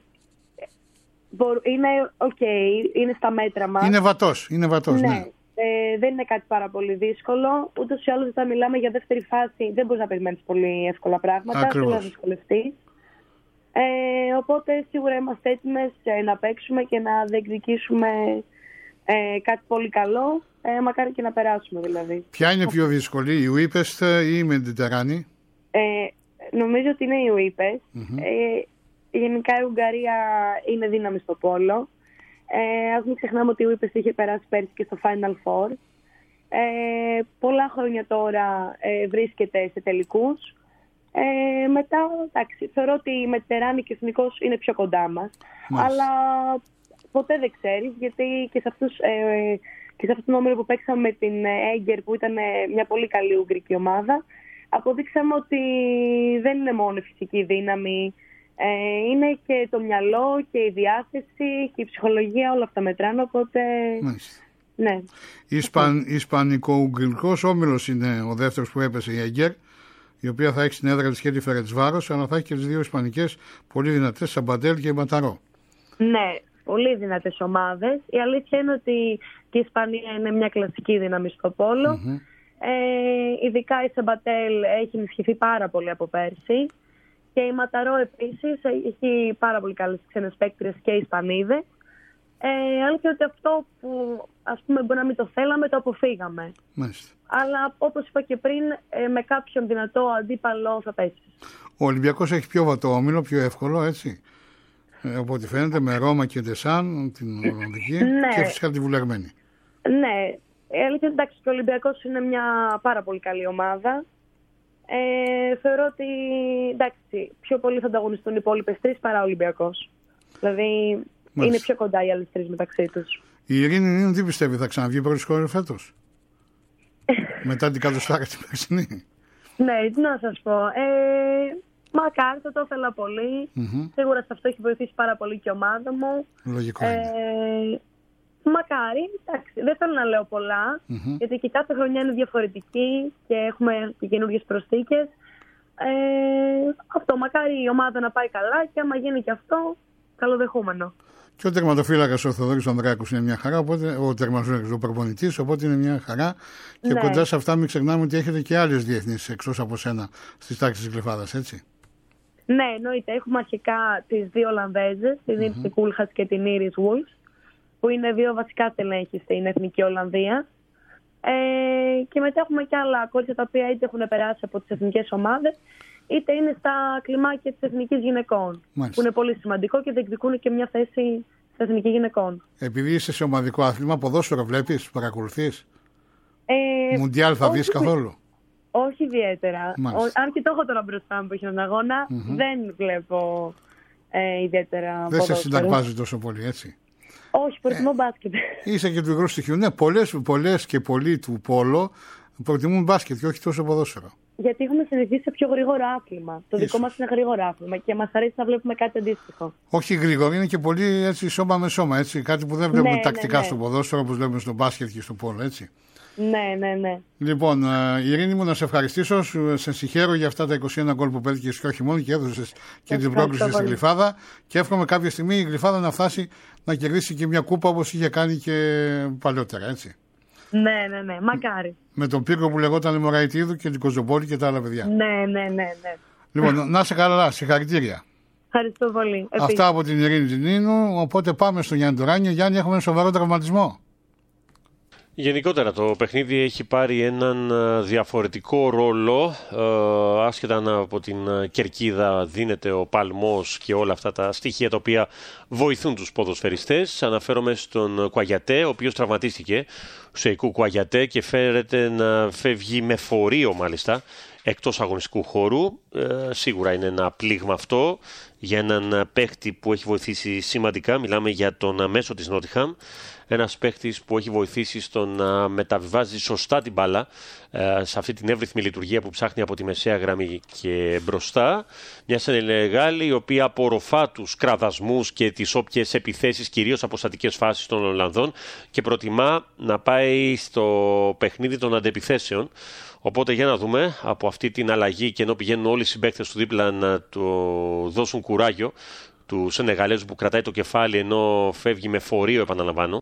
είναι οκ, okay, είναι στα μέτρα μας. Είναι βατός, είναι βατός, ναι. ναι. Ε, δεν είναι κάτι πάρα πολύ δύσκολο. Ούτως ή άλλως, όταν μιλάμε για δεύτερη φάση, δεν μπορείς να περιμένεις πολύ εύκολα πράγματα. Δεν θα δυσκολευτείς. Ε, οπότε σίγουρα είμαστε έτοιμες ε, να παίξουμε και να διεκδικήσουμε ε, κάτι πολύ καλό. Ε, μακάρι και να περάσουμε δηλαδή. Ποια είναι πιο δύσκολη, η Ουίπεστ ή η Μεντιτεράνη? Ε, νομίζω ότι είναι η Ουίπεστ. Mm-hmm. Ε, γενικά η Ουγγαρία είναι δύναμη στο πόλο. Ε, ας μην ξεχνάμε ότι η Ουίπεστ είχε περάσει πέρσι και στο Final Four. Ε, πολλά χρόνια τώρα ε, βρίσκεται σε τελικούς. Ε, μετά, εντάξει, θεωρώ ότι η Μετεράνη και ο Εθνικός είναι πιο κοντά μας. Μάλιστα. Αλλά ποτέ δεν ξέρεις, γιατί και σε, αυτούς, ε, και σε αυτόν τον όμιλο που παίξαμε με την Έγκερ, που ήταν μια πολύ καλή ουγγρική ομάδα, αποδείξαμε ότι δεν είναι μόνο η φυσική δύναμη. Ε, είναι και το μυαλό και η διάθεση και η ψυχολογία, όλα αυτά μετράνε, οπότε ναι. Ισπαν, Ισπανικό-Ουγγρικός όμιλος είναι ο δεύτερος που έπεσε η Έγκερ, η οποία θα έχει στην έδρα της και τη Φερεντσβάρος, αλλά θα έχει και τις δύο ισπανικές πολύ δυνατές, Σαμπαντέλ και Ματαρό. Ναι, πολύ δυνατές ομάδες. Η αλήθεια είναι ότι και η Ισπανία είναι μια κλασική δύναμη στο πόλο. Mm-hmm. Ε, ειδικά η Σαμπαντέλ έχει ενισχυθεί πάρα πολύ από πέρσι. Και η Ματαρό επίσης έχει πάρα πολύ καλές ξένες παίκτριες και Ισπανίδες. Ε, αλήθεια ότι αυτό που ας πούμε μπορεί να μην το θέλαμε, το αποφύγαμε. Μάλιστα. Αλλά όπως είπα και πριν, ε, με κάποιον δυνατό αντίπαλο θα πέσει. Ο Ολυμπιακός έχει πιο βατό όμιλο, πιο εύκολο, έτσι. Ε, από ό,τι φαίνεται, με Ρώμα και Ντεσάν, την Ολλανδική, ναι. και φυσικά τη Βουλιαγμένη. Ναι. η αλήθεια είναι εντάξει, και ο Ολυμπιακός είναι μια πάρα πολύ καλή ομάδα. Ε, θεωρώ ότι εντάξει, πιο πολύ θα ανταγωνιστούν οι υπόλοιπες τρεις παρά ο Ολυμπιακός. Δηλαδή Μάλιστα. είναι πιο κοντά οι άλλες τρεις μεταξύ τους. Η Ειρήνη Νίνου τι πιστεύει, θα ξαναβγεί πρώτη σκόρερ φέτος? Μετά την κατοστάρα στην περσινή. Ναι, τι να σας πω. Ε, μακάρι, θα το ήθελα πολύ. Mm-hmm. Σίγουρα σε αυτό έχει βοηθήσει πάρα πολύ και η ομάδα μου. Λογικό είναι. Ε, μακάρι, εντάξει, δεν θέλω να λέω πολλά, mm-hmm. γιατί και κάθε χρονιά είναι διαφορετική και έχουμε και καινούργιες προσθήκες. Ε, αυτό, μακάρι η ομάδα να πάει καλά και άμα γίνει και αυτό, καλοδεχούμενο. Και ο τερματοφύλακας ο Θοδωρής Ανδράκος είναι μια χαρά, οπότε, ο τερματοφύλακας ο προπονητής, οπότε είναι μια χαρά. Και ναι. κοντά σε αυτά μην ξεχνάμε ότι έχετε και άλλες διεθνείς εκτός από σένα στις τάξεις της Γλυφάδας, έτσι. Ναι, εννοείται. Έχουμε αρχικά τις δύο Ολλανδέζες, την Ήρση mm-hmm. Κούλχας και την Iris Wolf, που είναι δύο βασικά στελέχη στην Εθνική Ολλανδία. Ε, και μετά έχουμε και άλλα κότσια τα οποία είτε έχουν περάσει από τις εθνικές ομάδες, είτε είναι στα κλιμάκια της Εθνικής Γυναικών. Μάλιστα. Που είναι πολύ σημαντικό και διεκδικούν και μια θέση στην Εθνική Γυναικών. Επειδή είσαι σε ομαδικό άθλημα, ποδόσφαιρο βλέπεις, παρακολουθείς? Ε, Μουντιάλ θα δεις καθόλου? Όχι ιδιαίτερα. Ο, αν και το έχω τώρα μπροστά μου που έχει έναν αγώνα, mm-hmm. δεν βλέπω ε, ιδιαίτερα δεν ποδόσφαιρο. Δεν σε συνταρπάζει τόσο πολύ, έτσι? Όχι, προτιμώ ε, μπάσκετ. Είσαι και του υγρού στοιχείου. Ναι, πολλές, πολλές και πολλοί του πόλο προτιμούν μπάσκετ και όχι τόσο ποδόσφαιρο. Γιατί έχουμε συνηθίσει σε πιο γρήγορο άθλημα. Το ίσως. Δικό μας είναι γρήγορο άθλημα και μας αρέσει να βλέπουμε κάτι αντίστοιχο. Όχι γρήγορο, είναι και πολύ έτσι, σώμα με σώμα. Έτσι. Κάτι που δεν βλέπουμε ναι, τακτικά ναι, ναι. στο ποδόσφαιρο, όπως βλέπουμε στο μπάσκετ και στο πόλο. Έτσι. Ναι, ναι, ναι. Λοιπόν, Ειρήνη μου, να σε ευχαριστήσω. Σε συγχαίρω για αυτά τα είκοσι ένα γκολ που πέτυχες και όχι μόνο και έδωσες και την πρόκληση στην Γλυφάδα. Και εύχομαι κάποια στιγμή η Γλυφάδα να φτάσει να κερδίσει και μια κούπα όπως είχε κάνει και παλιότερα, έτσι. Ναι, ναι, ναι, μακάρι. Με τον Πύργο που λεγόταν Μωραϊτίδου και την Κοζομπόλη και τα άλλα παιδιά. Ναι, ναι, ναι, ναι. Λοιπόν, να είσαι καλά, συγχαρητήρια. Ευχαριστώ πολύ. Αυτά επίσης. Από την Ειρήνη Νίνου. Οπότε πάμε στον Γιάννη Τουράνιο. Γιάννη, έχουμε ένα σοβαρό τραυματισμό. Γενικότερα το παιχνίδι έχει πάρει έναν διαφορετικό ρόλο, ε, άσχετα από την κερκίδα δίνεται ο παλμός και όλα αυτά τα στοιχεία τα οποία βοηθούν τους ποδοσφαιριστές. Αναφέρομαι στον Κουαγιατέ, ο οποίος τραυματίστηκε, Σεϊκού Κουαγιατέ, και φέρεται να φεύγει με φορείο μάλιστα εκτός αγωνιστικού χώρου. Ε, σίγουρα είναι ένα πλήγμα αυτό για έναν παίχτη που έχει βοηθήσει σημαντικά. Μιλάμε για τον μέσο της Νότιχαμ. Ένας παίχτης που έχει βοηθήσει στο να μεταβιβάζει σωστά την μπάλα σε αυτή την εύρυθμη λειτουργία που ψάχνει από τη μεσαία γραμμή και μπροστά. Μια Σενεγάλη η οποία απορροφά τους κραδασμούς και τις όποιες επιθέσεις, κυρίως από στατικές φάσεις των Ολλανδών, και προτιμά να πάει στο παιχνίδι των αντεπιθέσεων. Οπότε για να δούμε από αυτή την αλλαγή, και ενώ πηγαίνουν όλοι οι συμπαίκτες του δίπλα να του δώσουν κουράγιο, του Σενεγαλέζου που κρατάει το κεφάλι ενώ φεύγει με φορείο, επαναλαμβάνω.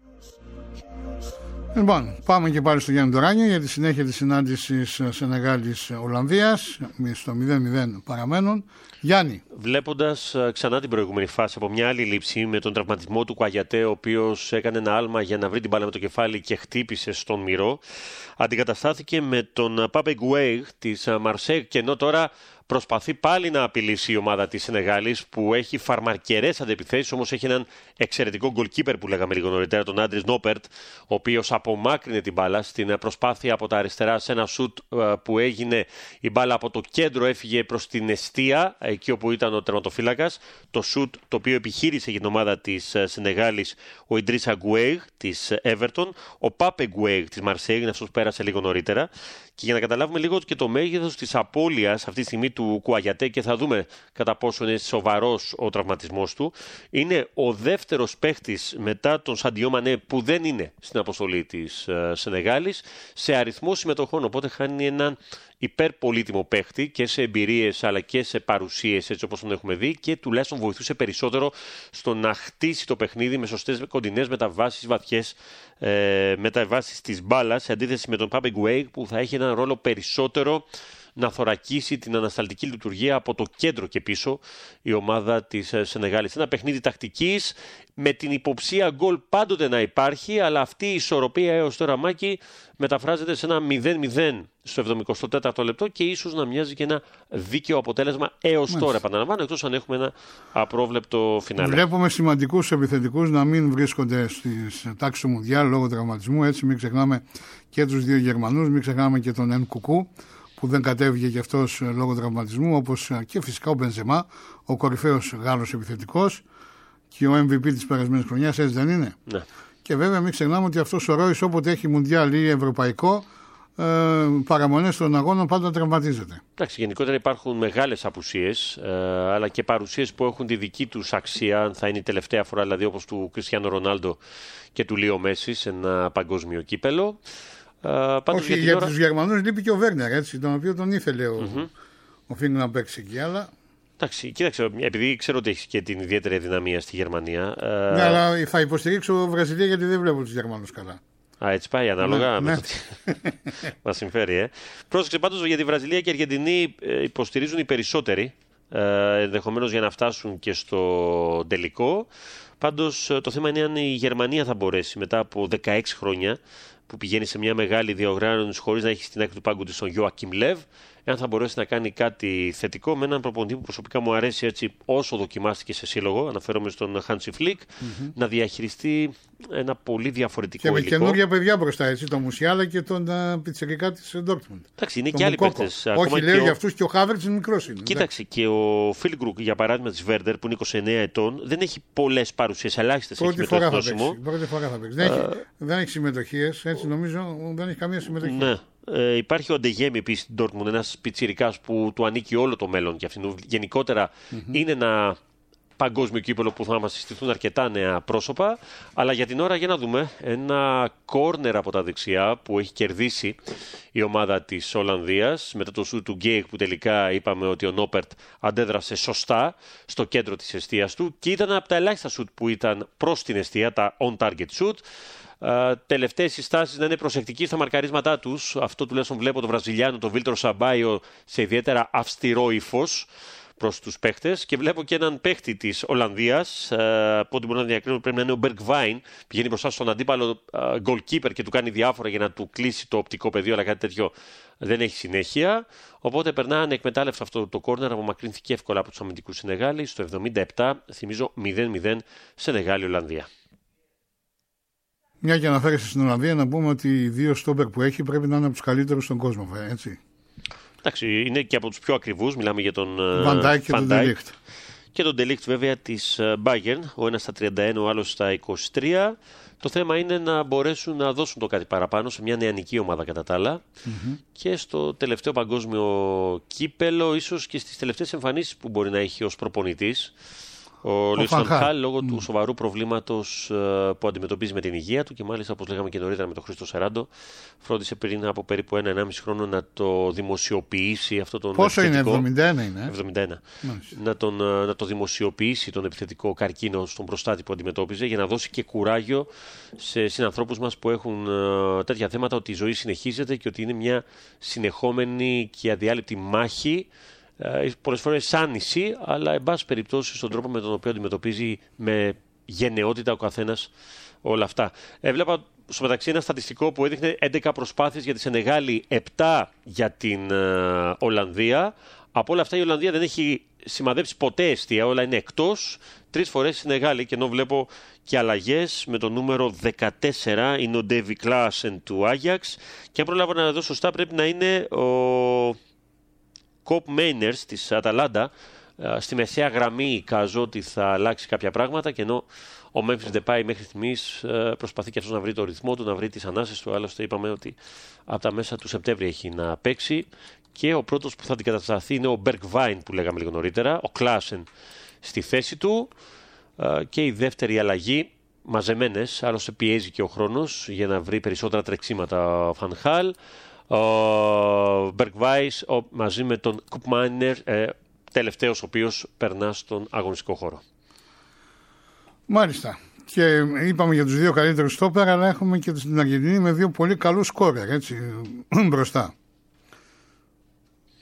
Λοιπόν, πάμε και πάλι στο Γιάννη Τουράνιο για τη συνέχεια της συνάντησης Σενεγάλης-Ολλανδίας. Στο μηδέν μηδέν παραμένουν. Γιάννη. Βλέποντας ξανά την προηγούμενη φάση από μια άλλη λήψη με τον τραυματισμό του Κουαγιατέ, ο οποίος έκανε ένα άλμα για να βρει την μπάλα με το κεφάλι και χτύπησε στον μυρό, αντικαταστάθηκε με τον Πάπε Γκουέιγ της Μαρσέγ, και ενώ τώρα προσπαθεί πάλι να απειλήσει η ομάδα της Σενεγάλης, που έχει φαρμακερές αντεπιθέσεις, όμως έχει έναν εξαιρετικό goalkeeper που λέγαμε λίγο νωρίτερα, τον Άντρις Νόπερτ, ο οποίος απομάκρυνε την μπάλα στην προσπάθεια από τα αριστερά σε ένα σουτ που έγινε. Η μπάλα από το κέντρο έφυγε προς την εστία, εκεί όπου ήταν ο τερματοφύλακας. Το σουτ το οποίο επιχείρησε για την ομάδα της Σενεγάλης ο Ιντρίσα Γκουέιγ της Everton. Ο Πάπε Γκουέιγ της Μαρσέιγ, αυτός που πέρασε λίγο νωρίτερα. Και για να καταλάβουμε λίγο και το μέγεθος της απώλειας αυτή τη στιγμή του Κουαγιατέ, και θα δούμε κατά πόσο είναι σοβαρός ο τραυματισμός του, είναι ο δεύτερος παίχτης μετά τον Σαντιό Μανέ που δεν είναι στην αποστολή της uh, Σενεγάλης σε αριθμό συμμετοχών. Οπότε χάνει έναν υπερπολίτιμο παίχτη και σε εμπειρίες αλλά και σε παρουσίες, έτσι όπως τον έχουμε δει, και τουλάχιστον βοηθούσε περισσότερο στο να χτίσει το παιχνίδι με σωστές κοντινές μεταβάσεις, βαθιές ε, μεταβάσεις της μπάλας, σε αντίθεση με τον Πάπε Γκουέιγ που θα έχει έναν ρόλο περισσότερο να θωρακίσει την ανασταλτική λειτουργία από το κέντρο και πίσω η ομάδα της Σενεγάλης. Ένα παιχνίδι τακτικής με την υποψία γκολ πάντοτε να υπάρχει, αλλά αυτή η ισορροπία έως τώρα, Μάκη, μεταφράζεται σε ένα μηδέν μηδέν στο εβδομηκοστό τέταρτο λεπτό και ίσως να μοιάζει και ένα δίκαιο αποτέλεσμα έως Μάλιστα. τώρα, επαναλαμβάνω, εκτός αν έχουμε ένα απρόβλεπτο φινάλε. Βλέπουμε σημαντικούς επιθετικούς να μην βρίσκονται στις τάξεις του Μουντιάλ λόγω τραυματισμού. Έτσι, μην ξεχνάμε και τους δύο Γερμανούς, μην ξεχνάμε και τον Εν Κουκού που δεν κατέβηκε και αυτός λόγω τραυματισμού, όπως και φυσικά ο Μπενζεμά, ο κορυφαίος Γάλλος επιθετικός και ο εμ βι πι της περασμένης χρονιάς, έτσι δεν είναι? Ναι. Και βέβαια μην ξεχνάμε ότι αυτός ο Ρόις όποτε έχει Μουντιάλ ή Ευρωπαϊκό, ε, παραμονές των αγώνων πάντα τραυματίζεται. Εντάξει, γενικότερα υπάρχουν μεγάλες απουσίες, ε, αλλά και παρουσίες που έχουν τη δική τους αξία, αν θα είναι η τελευταία φορά, δηλαδή όπως του Κριστιάνο Ρονάλντο και του Λίο Μέση σε ένα παγκόσμιο κύπελο. Ε, πάντως Όχι, για, για ώρα... τους Γερμανούς λείπει και ο Βέρνερ, έτσι, τον οποίο τον ήθελε ο, mm-hmm. ο Φίνγκ να παίξει εκεί, αλλά... Εντάξει, κοίταξε, επειδή ξέρω ότι έχει και την ιδιαίτερη δυναμία στη Γερμανία. Ε... Ναι, αλλά θα υποστηρίξω Βραζιλία γιατί δεν βλέπω τους Γερμανούς καλά. Α, έτσι πάει, ανάλογα. Ναι, ναι. Μας συμφέρει, ε. Πρόσεξε πάντως, γιατί η Βραζιλία και η Αργεντινή υποστηρίζουν οι περισσότεροι, ε, ενδεχομένως για να φτάσουν και στο τελικό. Πάντως, το θέμα είναι αν η Γερμανία θα μπορέσει μετά από δεκαέξι χρόνια που πηγαίνει σε μια μεγάλη διοργάνωση χωρίς να έχει στην άκρη του πάγκου της τον Γιόακιμ Λεβ, εάν θα μπορέσει να κάνει κάτι θετικό με έναν προπονητή που προσωπικά μου αρέσει έτσι όσο δοκιμάστηκε σε σύλλογο, αναφέρομαι στον Χάντσι Φλικ, mm-hmm. να διαχειριστεί ένα πολύ διαφορετικό και υλικό. Και με καινούργια παιδιά μπροστά, έτσι, τον Μουσιάλα και τον uh, πιτσιρικά της Ντόρτμουντ. Εντάξει, είναι τον και άλλοι παίκτες. Όχι, λέω για αυτούς και ο Χάβερτς είναι μικρός. Είναι, κοίταξε, και ο Φίλγκρουκ, για παράδειγμα της Βέρντερ, που είναι είκοσι εννέα ετών, δεν έχει πολλές παρουσίες, ελάχιστες έχει με το εθνόσημο. Πρώτη φορά θα παίξει. Δεν, uh, έχει, δεν έχει συμμετοχές, έτσι νομίζω, δεν έχει καμία συμμετοχή. Ναι. Ε, υπάρχει ο Ντεγέμι επίσης στην Ντόρτμουντ, ένας πιτσιρικάς που του ανήκει όλο το μέλλον και αυτήν. Γενικότερα mm-hmm. είναι ένα παγκόσμιο κύπελο που θα μας συστηθούν αρκετά νέα πρόσωπα. Αλλά για την ώρα, για να δούμε, ένα κόρνερ από τα δεξιά που έχει κερδίσει η ομάδα της Ολλανδίας μετά το σουτ του Γκέικ, που τελικά είπαμε ότι ο Νόπερτ αντέδρασε σωστά στο κέντρο της εστίας του και ήταν από τα ελάχιστα σουτ που ήταν προς την εστία, τα on-target shoot. Uh, τελευταίες συστάσεις να είναι προσεκτικοί στα μαρκαρίσματά τους. Αυτό τουλάχιστον βλέπω το Βραζιλιάνο, τον Βίλτρο Σαμπάιο, σε ιδιαίτερα αυστηρό ύφος προς τους παίχτες. Και βλέπω και έναν παίχτη της Ολλανδίας, uh, από ό,τι μπορώ να διακρίνω πρέπει να είναι ο Μπεργκβάιν, πηγαίνει μπροστά στον αντίπαλο uh, goalkeeper και του κάνει διάφορα για να του κλείσει το οπτικό πεδίο, αλλά κάτι τέτοιο δεν έχει συνέχεια. Οπότε περνά ανεκμετάλλευτο αυτό το κόρνερ, απομακρύνθηκε εύκολα από τους αμυντικούς Σενεγάλη. Στο εβδομήντα επτά, θυμίζω μηδέν μηδέν Σενεγάλη-Ολλανδία. Μια και αναφέρεσαι στην Ολλανδία, να πούμε ότι οι δύο στόπερ που έχει πρέπει να είναι από τους καλύτερους στον κόσμο, έτσι. Εντάξει, είναι και από τους πιο ακριβούς. Μιλάμε για τον Van Dijk και τον De Ligt. Και τον De Ligt βέβαια της Bayern, ο ένας στα τριάντα ένα, ο άλλος στα είκοσι τρία. Το θέμα είναι να μπορέσουν να δώσουν το κάτι παραπάνω σε μια νεανική ομάδα κατά τα άλλα. Mm-hmm. Και στο τελευταίο παγκόσμιο κύπελο, ίσως και στις τελευταίες εμφανίσεις που μπορεί να έχει ως προπονητής. Ο Λουίς Φαν Χάλ, λόγω mm. του σοβαρού προβλήματος uh, που αντιμετωπίζει με την υγεία του και μάλιστα, όπως λέγαμε και νωρίτερα με τον Χρήστο Σαράντο, φρόντισε πριν από περίπου ένα ενάμιση χρόνο να το δημοσιοποιήσει αυτό τον Πόσο επιθετικό. Είναι, εβδομήντα ένα είναι. εβδομήντα ένα. Να, τον, uh, να το δημοσιοποιήσει τον επιθετικό καρκίνο στον προστάτη που αντιμετώπιζε για να δώσει και κουράγιο σε συνανθρώπους μας που έχουν uh, τέτοια θέματα, ότι η ζωή συνεχίζεται και ότι είναι μια συνεχόμενη και αδιάλειπτη μάχη. Πολλές φορές άνηση, αλλά εν πάση περιπτώσει στον τρόπο με τον οποίο αντιμετωπίζει με γενναιότητα ο καθένας όλα αυτά. Έβλεπα στο μεταξύ ένα στατιστικό που έδειχνε έντεκα προσπάθειες για τη Σενεγάλη, επτά για την ε, Ολλανδία. Από όλα αυτά η Ολλανδία δεν έχει σημαδέψει ποτέ εστία, όλα είναι εκτός. Τρεις φορές η Σενεγάλη, και ενώ βλέπω και αλλαγές με το νούμερο δεκατέσσερα είναι ο Ντέβι Κλάσεν του Άγιαξ, και αν προλάβω να δω σωστά πρέπει να είναι ο Κοπ Μέινερς της Αταλάντα. Στη μεσαία γραμμή εικάζω ότι θα αλλάξει κάποια πράγματα, και ενώ ο Memphis Depay μέχρι στιγμής προσπαθεί και αυτός να βρει το ρυθμό του, να βρει τις ανάσες του. Άλλωστε είπαμε ότι από τα μέσα του Σεπτέμβρη έχει να παίξει, και ο πρώτος που θα αντικατασταθεί είναι ο Bergwijn που λέγαμε λίγο νωρίτερα, ο Κλάσεν στη θέση του, και η δεύτερη αλλαγή μαζεμένες, άλλωστε πιέζει και ο χρόνος για να βρει περισσότερα τρεξίματα ο Φαν Χάλ. Ο Bergwijn μαζί με τον Koopmeiners, ε, τελευταίος ο οποίος περνά στον αγωνιστικό χώρο. Μάλιστα. Και είπαμε για τους δύο καλύτερους στόπερ, αλλά έχουμε και στην Αργεντινή με δύο πολύ καλούς σκόρερ, έτσι, μπροστά.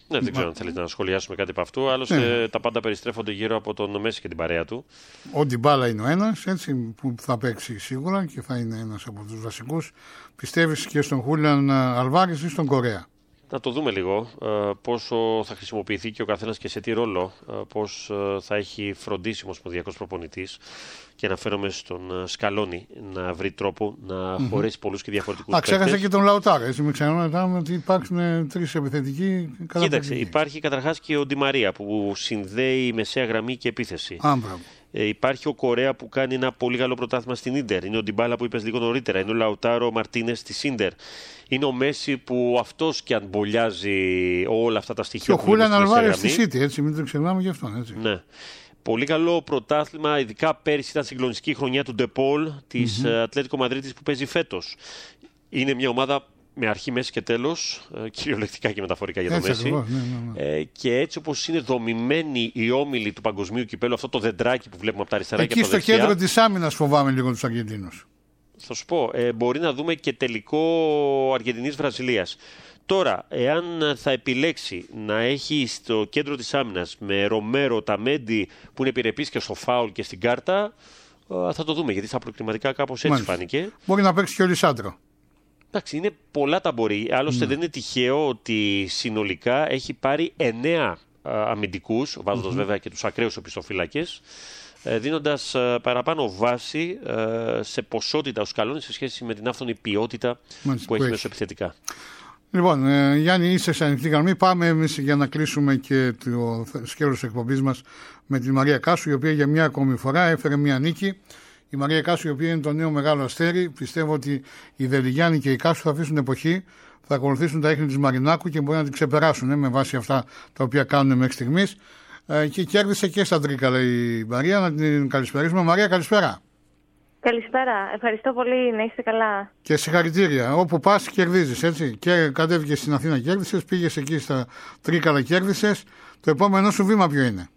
Ναι, δεν ξέρω αν θέλετε να σχολιάσουμε κάτι από αυτού. Άλλωστε ναι. τα πάντα περιστρέφονται γύρω από τον Μέση και την παρέα του. Ο Ντιμπάλα είναι ο ένας, έτσι, που θα παίξει σίγουρα και θα είναι ένας από τους βασικούς. Πιστεύεις και στον Χούλιαν Αλβάρες ή στον Κορέα? Να το δούμε λίγο ε, πόσο θα χρησιμοποιηθεί και ο καθένας και σε τι ρόλο, ε, πώς ε, θα έχει φροντίσει ο ομοσπονδιακός προπονητής, και να φέρομαι στον Σκαλόνι να βρει τρόπο να mm-hmm. χωρέσει πολλούς και διαφορετικούς παίκτες. Α, ξέχασα και τον Λαουτάρο, έτσι μην ξεχνάμε ότι υπάρχουν τρεις επιθετικοί. Κοίταξε, υπάρχει καταρχάς και ο Ντι Μαρία που συνδέει μεσαία γραμμή και επίθεση. Α, Ε, υπάρχει ο Κορέα που κάνει ένα πολύ καλό πρωτάθλημα στην Ίντερ. Είναι ο Ντιμπάλα που είπες λίγο νωρίτερα. Είναι ο Λαουτάρο Μαρτίνες της Ίντερ. Είναι ο Μέση που αυτός και αν μπολιάζει όλα αυτά τα στοιχεία. Και ο Χούλιαν Αλβάρες στη Σίτι, έτσι, μην το ξεχνάμε γι' αυτόν. Έτσι. Ναι. Πολύ καλό πρωτάθλημα, ειδικά πέρυσι ήταν συγκλονιστική χρονιά του Ντεπόλ της mm-hmm. Ατλέτικο Μαδρίτης που παίζει φέτος. Είναι μια ομάδα με αρχή, μέση και τέλος, κυριολεκτικά και μεταφορικά για το Μέση. Ακριβώς, ναι, ναι, ναι. Ε, και έτσι όπως είναι δομημένοι οι όμιλοι του παγκοσμίου κυπέλου, αυτό το δεντράκι που βλέπουμε από τα αριστερά εκεί και από τα δεξιά. Εκεί στο κέντρο της άμυνας φοβάμαι λίγο τους Αργεντίνους. Θα σου πω, ε, μπορεί να δούμε και τελικό Αργεντινής-Βραζιλίας. Τώρα, εάν θα επιλέξει να έχει στο κέντρο της άμυνας με Ρομέρο, Ταμέντι που είναι επιρρεπείς και στο φάουλ και στην κάρτα, θα το δούμε, γιατί στα προκριματικά κάπως έτσι Μάλιστα. φάνηκε. Μπορεί να παίξει και ο Λισάντρο. Εντάξει, είναι πολλά τα μπορεί. Άλλωστε ναι. δεν είναι τυχαίο ότι συνολικά έχει πάρει εννέα αμυντικούς, βάζοντας mm-hmm. βέβαια και τους ακραίους οπισθοφύλακες, δίνοντας παραπάνω βάση σε ποσότητα ο Σκαλόνι σε σχέση με την άφθονη ποιότητα Μάλιστα, που έχει, έχει. μεσοεπιθετικά. Λοιπόν, ε, Γιάννη, είσαι σε ανοιχτή γραμμή. Πάμε εμείς για να κλείσουμε και το σκέλος της εκπομπής μας με τη Μαρία Κάσου, η οποία για μια ακόμη φορά έφερε μια νίκη. Η Μαρία Κάσου, η οποία είναι το νέο μεγάλο αστέρι. Πιστεύω ότι οι Δελιγιάννη και οι Κάσου θα αφήσουν εποχή, θα ακολουθήσουν τα ίχνη της Μαρινάκου και μπορεί να την ξεπεράσουν ε, με βάση αυτά τα οποία κάνουν μέχρι στιγμής. Ε, και κέρδισε και στα Τρίκαλα η Μαρία. Να την καλησπερίσουμε. Μαρία, καλησπέρα. Καλησπέρα. Ευχαριστώ πολύ. Να είστε καλά. Και συγχαρητήρια. Όπου πας κερδίζεις, έτσι. Και κατέβηκες στην Αθήνα, κέρδισες. Πήγες εκεί στα Τρίκαλα, κέρδισες. Το επόμενο σου βήμα ποιο είναι?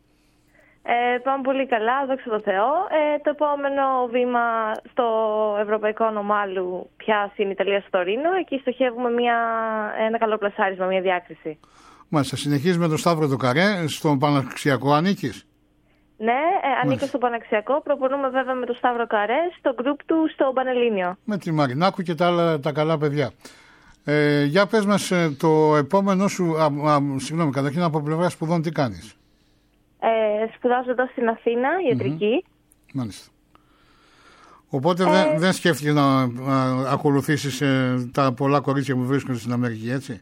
Ε, πάμε πολύ καλά, δόξα τω Θεώ. Ε, το επόμενο βήμα στο Ευρωπαϊκό Ονομάλου πια στην Ιταλία, στο Τωρίνο. Εκεί στοχεύουμε μια, ένα καλό πλασάρισμα, μια διάκριση. Μάλιστα. Συνεχίζεις με τον Σταύρο το Καρέ. Στον Παναξιακό ανήκεις? Ναι, ε, ανήκω στο Παναξιακό. Προπονούμε βέβαια με τον Σταύρο Καρέ στο γκρουπ του στο Πανελλήνιο. Με τη Μαρινάκου και τα άλλα τα καλά παιδιά. Ε, για πες μας το επόμενο σου, α, α, συγγνώμη, καταρχήν από πλευρά σπουδών τι κάνεις? Ε, σπουδάζω εδώ στην Αθήνα, ιατρική. Mm-hmm. Μάλιστα. Οπότε ε... δεν, δεν σκέφτηκες να, να ακολουθήσεις ε, τα πολλά κορίτσια που βρίσκονται στην Αμερική, έτσι?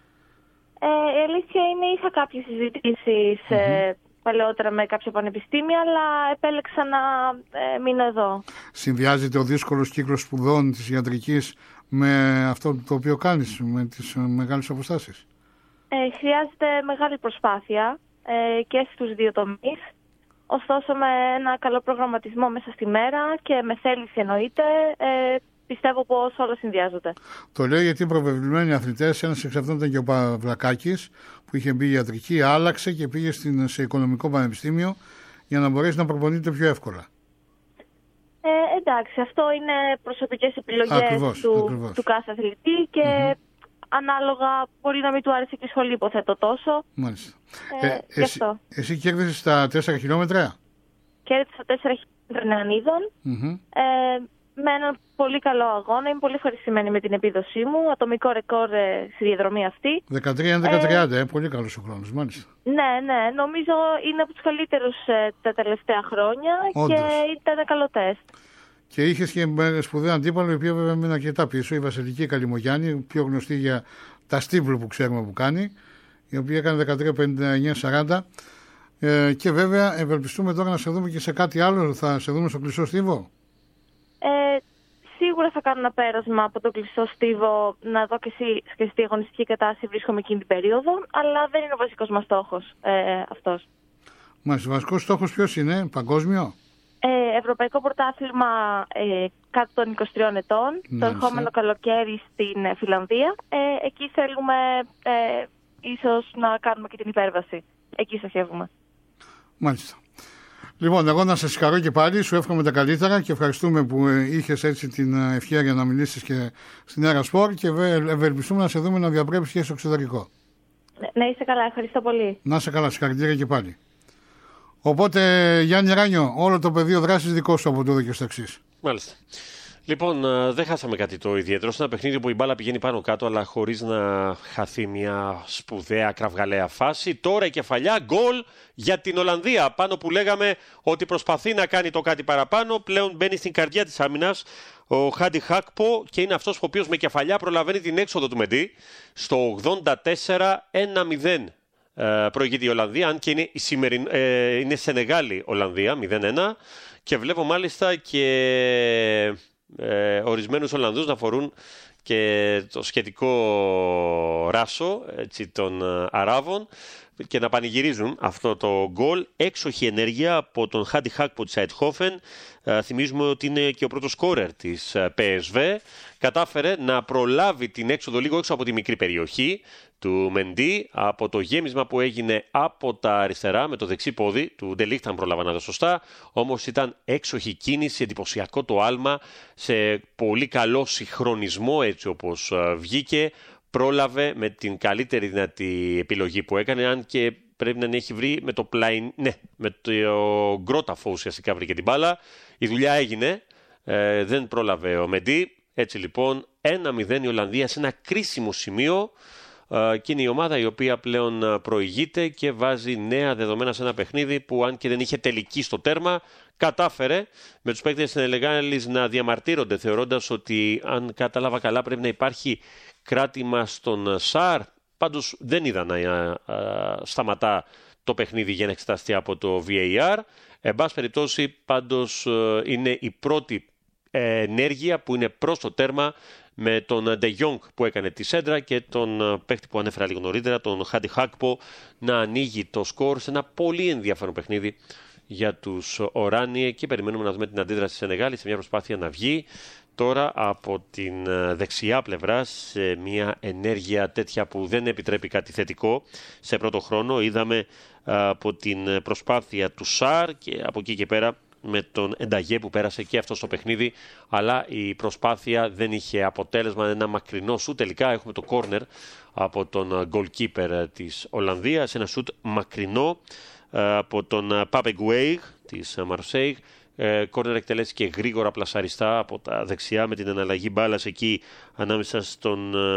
Ε, η αλήθεια είναι είχα κάποιες συζητήσεις mm-hmm. ε, παλαιότερα με κάποια πανεπιστήμια, αλλά επέλεξα να ε, μείνω εδώ. Συνδυάζεται ο δύσκολος κύκλος σπουδών της ιατρικής με αυτό το οποίο κάνεις, με τις μεγάλες αποστάσεις? Ε, χρειάζεται μεγάλη προσπάθεια ε, και στους δύο τομείς. Ωστόσο, με ένα καλό προγραμματισμό μέσα στη μέρα και με θέληση εννοείται, ε, πιστεύω πως όλα συνδυάζονται. Το λέω γιατί οι προβεβλημένοι αθλητές, ένας εξ αυτών ήταν και ο Παυλακάκης, που είχε μπει ιατρική, άλλαξε και πήγε στην, σε οικονομικό πανεπιστήμιο για να μπορέσει να προπονείται πιο εύκολα. Ε, εντάξει, αυτό είναι προσωπικές επιλογές ακριβώς, του, ακριβώς. του κάθε αθλητή και mm-hmm. ανάλογα μπορεί να μην του άρεσε και η σχολή, υποθέτω τόσο. Μάλιστα. Ε, ε, εσύ, εσύ κέρδισες τα τέσσερα χιλιόμετρα? Κέρδισα τα τέσσερα χιλιόμετρα νεανίδων. Mm-hmm. Ε, με έναν πολύ καλό αγώνα. Είμαι πολύ ευχαριστημένη με την επίδοσή μου. Ατομικό ρεκόρ ε, στη διαδρομή αυτή. δεκατρία έντεκα τριάντα, ε, ε, πολύ καλός ο χρόνος, μάλιστα. Ναι, ναι. Νομίζω είναι από τους καλύτερους ε, τα τελευταία χρόνια. Όντως. Και ήταν ένα καλό τεστ. Και είχε και σπουδαία αντίπαλο, η οποία βέβαια μείνει αρκετά πίσω, η Βασιλική Καλιμογιάννη, πιο γνωστή για τα στίβλου που ξέρουμε που κάνει, η οποία έκανε δεκατρία πενήντα εννέα σαράντα. Ε, και βέβαια ευελπιστούμε τώρα να σε δούμε και σε κάτι άλλο. Θα σε δούμε στο κλειστό στίβο. Ε, σίγουρα θα κάνω ένα πέρασμα από το κλειστό στίβο να δω και, εσύ, και στη αγωνιστική κατάσταση βρίσκομαι εκείνη την περίοδο, αλλά δεν είναι ο βασικός μας στόχος ε, αυτός. Μάλιστα, ο βασικός στόχος ποιος είναι, παγκόσμιο? Ε, Ευρωπαϊκό πρωτάθλημα ε, κάτω των είκοσι τριών ετών, ναι, το ερχόμενο σε... καλοκαίρι στην ε, Φιλανδία. Ε, εκεί θέλουμε ε, ίσως να κάνουμε και την υπέρβαση. Εκεί στοχεύουμε. Μάλιστα. Λοιπόν, εγώ να σας συγχαρώ και πάλι, σου εύχομαι τα καλύτερα και ευχαριστούμε που είχες έτσι την ευκαιρία να μιλήσεις και στην Αέρα Σπορ και ευελπιστούμε να σε δούμε να διαπρέψεις και στο εξωτερικό. Ναι, είσαι καλά, ευχαριστώ πολύ. Να είσαι καλά, συγχαρητήρια και πάλι. Οπότε, Γιάννη Ράνιο, όλο το πεδίο δράσης δικό σου από εδώ και στο εξής. Μάλιστα. Λοιπόν, δεν χάσαμε κάτι το ιδιαίτερο. Σε ένα παιχνίδι που η μπάλα πηγαίνει πάνω κάτω, αλλά χωρίς να χαθεί μια σπουδαία κραυγαλαία φάση. Τώρα η κεφαλιά, γκολ για την Ολλανδία. Πάνω που λέγαμε ότι προσπαθεί να κάνει το κάτι παραπάνω, πλέον μπαίνει στην καρδιά της άμυνας ο Χάντι Χάκπο και είναι αυτός ο οποίος με κεφαλιά προλαβαίνει την έξοδο του Μεντί. Στο ογδόντα τέσσερα ένα μηδέν προηγείται η Ολλανδία, αν και είναι, η σημεριν... ε, είναι Σενεγάλη Ολλανδία, μηδέν ένα. Και βλέπω μάλιστα και ε, ορισμένους Ολλανδούς να φορούν και το σχετικό ράσο, έτσι, των Αράβων και να πανηγυρίζουν αυτό το γκολ. Έξοχη ενέργεια από τον Χάντι Χάκπο της Αιτχόφεν. Θυμίζουμε ότι είναι και ο πρώτος σκόρερ της πι ες βι. Κατάφερε να προλάβει την έξοδο λίγο έξω από τη μικρή περιοχή του Μεντί από το γέμισμα που έγινε από τα αριστερά με το δεξί πόδι του Ντελίχτ, αν πρόλαβα να δω σωστά. Όμως ήταν έξοχη κίνηση, εντυπωσιακό το άλμα, σε πολύ καλό συγχρονισμό έτσι όπως βγήκε. Πρόλαβε με την καλύτερη δυνατή επιλογή που έκανε, αν και πρέπει να έχει βρει με το πλάιν, ναι, με το γκρόταφο ουσιαστικά βρήκε την μπάλα. Η δουλειά έγινε, ε, δεν πρόλαβε ο Μεντί. Έτσι λοιπόν ένα μηδέν η Ολλανδία σε ένα κρίσιμο σημείο ε, και είναι η ομάδα η οποία πλέον προηγείται και βάζει νέα δεδομένα σε ένα παιχνίδι που, αν και δεν είχε τελική στο τέρμα, κατάφερε με τους παίκτες της Σενεγάλης να διαμαρτύρονται, θεωρώντας ότι, αν κατάλαβα καλά, πρέπει να υπάρχει κράτημα στον Σαρ. Πάντως δεν είδα να α, α, σταματά το παιχνίδι για να εξεταστεί από το βι έι αρ. Εν πάση περιπτώσει, πάντως είναι η πρώτη ενέργεια που είναι προς το τέρμα, με τον De Jong που έκανε τη σέντρα και τον παίκτη που ανέφερα λίγο νωρίτερα, τον Χάντι Χάκπο, να ανοίγει το σκορ σε ένα πολύ ενδιαφέρον παιχνίδι για τους Οράνιε, και περιμένουμε να δούμε την αντίδραση της Σενεγάλης σε μια προσπάθεια να βγει τώρα από την δεξιά πλευρά σε μια ενέργεια τέτοια που δεν επιτρέπει κάτι θετικό σε πρώτο χρόνο. Είδαμε από την προσπάθεια του Σαρ και από εκεί και πέρα με τον Ενταγέ που πέρασε και αυτό στο παιχνίδι, αλλά η προσπάθεια δεν είχε αποτέλεσμα, ένα μακρινό σουτ. Τελικά έχουμε το κόρνερ από τον goalkeeper της Ολλανδίας, ένα σουτ μακρινό από τον Πάπε Γκουέιγ της Μαρσέιγ. Κόρνερ εκτελέστηκε γρήγορα πλασαριστά από τα δεξιά με την εναλλαγή μπάλας εκεί ανάμεσα στον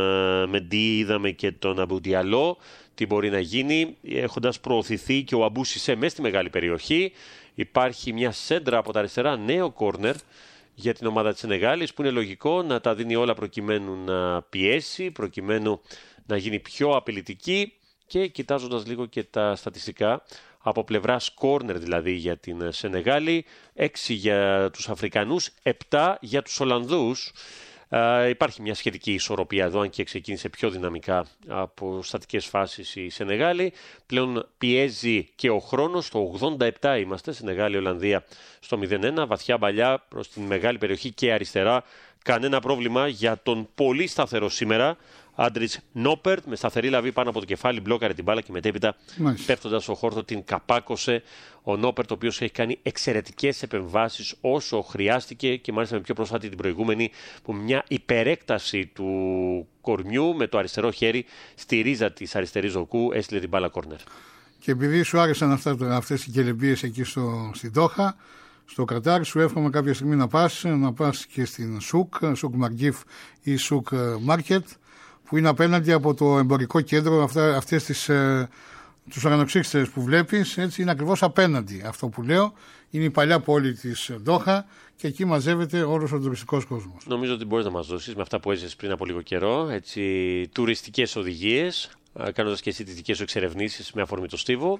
Μεντί. Είδαμε και τον Αμπουντιαλό τι μπορεί να γίνει, έχοντας προωθηθεί και ο Αμπού Σισέ μέσα στη μεγάλη περιοχή. Υπάρχει μια σέντρα από τα αριστερά, νέο κόρνερ για την ομάδα της Σενεγάλης, που είναι λογικό να τα δίνει όλα προκειμένου να πιέσει, προκειμένου να γίνει πιο απειλητική. Και κοιτάζοντας λίγο και τα στατιστικά, από πλευράς κόρνερ δηλαδή για την Σενεγάλη, έξι για τους Αφρικανούς, επτά για τους Ολλανδούς. Uh, υπάρχει μια σχετική ισορροπία εδώ, αν και ξεκίνησε πιο δυναμικά από στατικές φάσεις η Σενεγάλη. Πλέον πιέζει και ο χρόνος, στο ογδόντα επτά είμαστε, Σενεγάλη-Ολλανδία στο μηδέν ένα, βαθιά μπαλιά προς την μεγάλη περιοχή και αριστερά. Κανένα πρόβλημα για τον πολύ σταθερό σήμερα Άντριτς Νόπερτ, με σταθερή λαβή πάνω από το κεφάλι, μπλόκαρε την μπάλα και μετέπειτα πέφτοντας στο χόρτο την καπάκωσε. Ο Νόπερτ, ο οποίος έχει κάνει εξαιρετικές επεμβάσεις όσο χρειάστηκε, και μάλιστα με πιο πρόσφατη την προηγούμενη, που μια υπερέκταση του κορμιού με το αριστερό χέρι στη ρίζα της αριστερής δοκού έστειλε την μπάλα κόρνερ. Και επειδή σου άρεσαν αυτά, αυτές οι κελεμπίες εκεί στο, στην Δόχα, στο Κατάρ, σου εύχομαι κάποια στιγμή να πας, να πας και στην Σουκ, Σουκ Μαργκίφ ή Σουκ Μάρκετ, που είναι απέναντι από το εμπορικό κέντρο. Αυτά, αυτές τις, ε, τους ουρανοξύστες που βλέπεις, έτσι, είναι ακριβώς απέναντι. Αυτό που λέω είναι η παλιά πόλη της Ντόχα και εκεί μαζεύεται όλος ο τουριστικός κόσμος. Νομίζω ότι μπορείς να μας δώσεις, με αυτά που έζησες πριν από λίγο καιρό, έτσι, τουριστικές οδηγίες, κάνοντας και εσύ τις δικές σου εξερευνήσεις με αφορμή το Στίβο.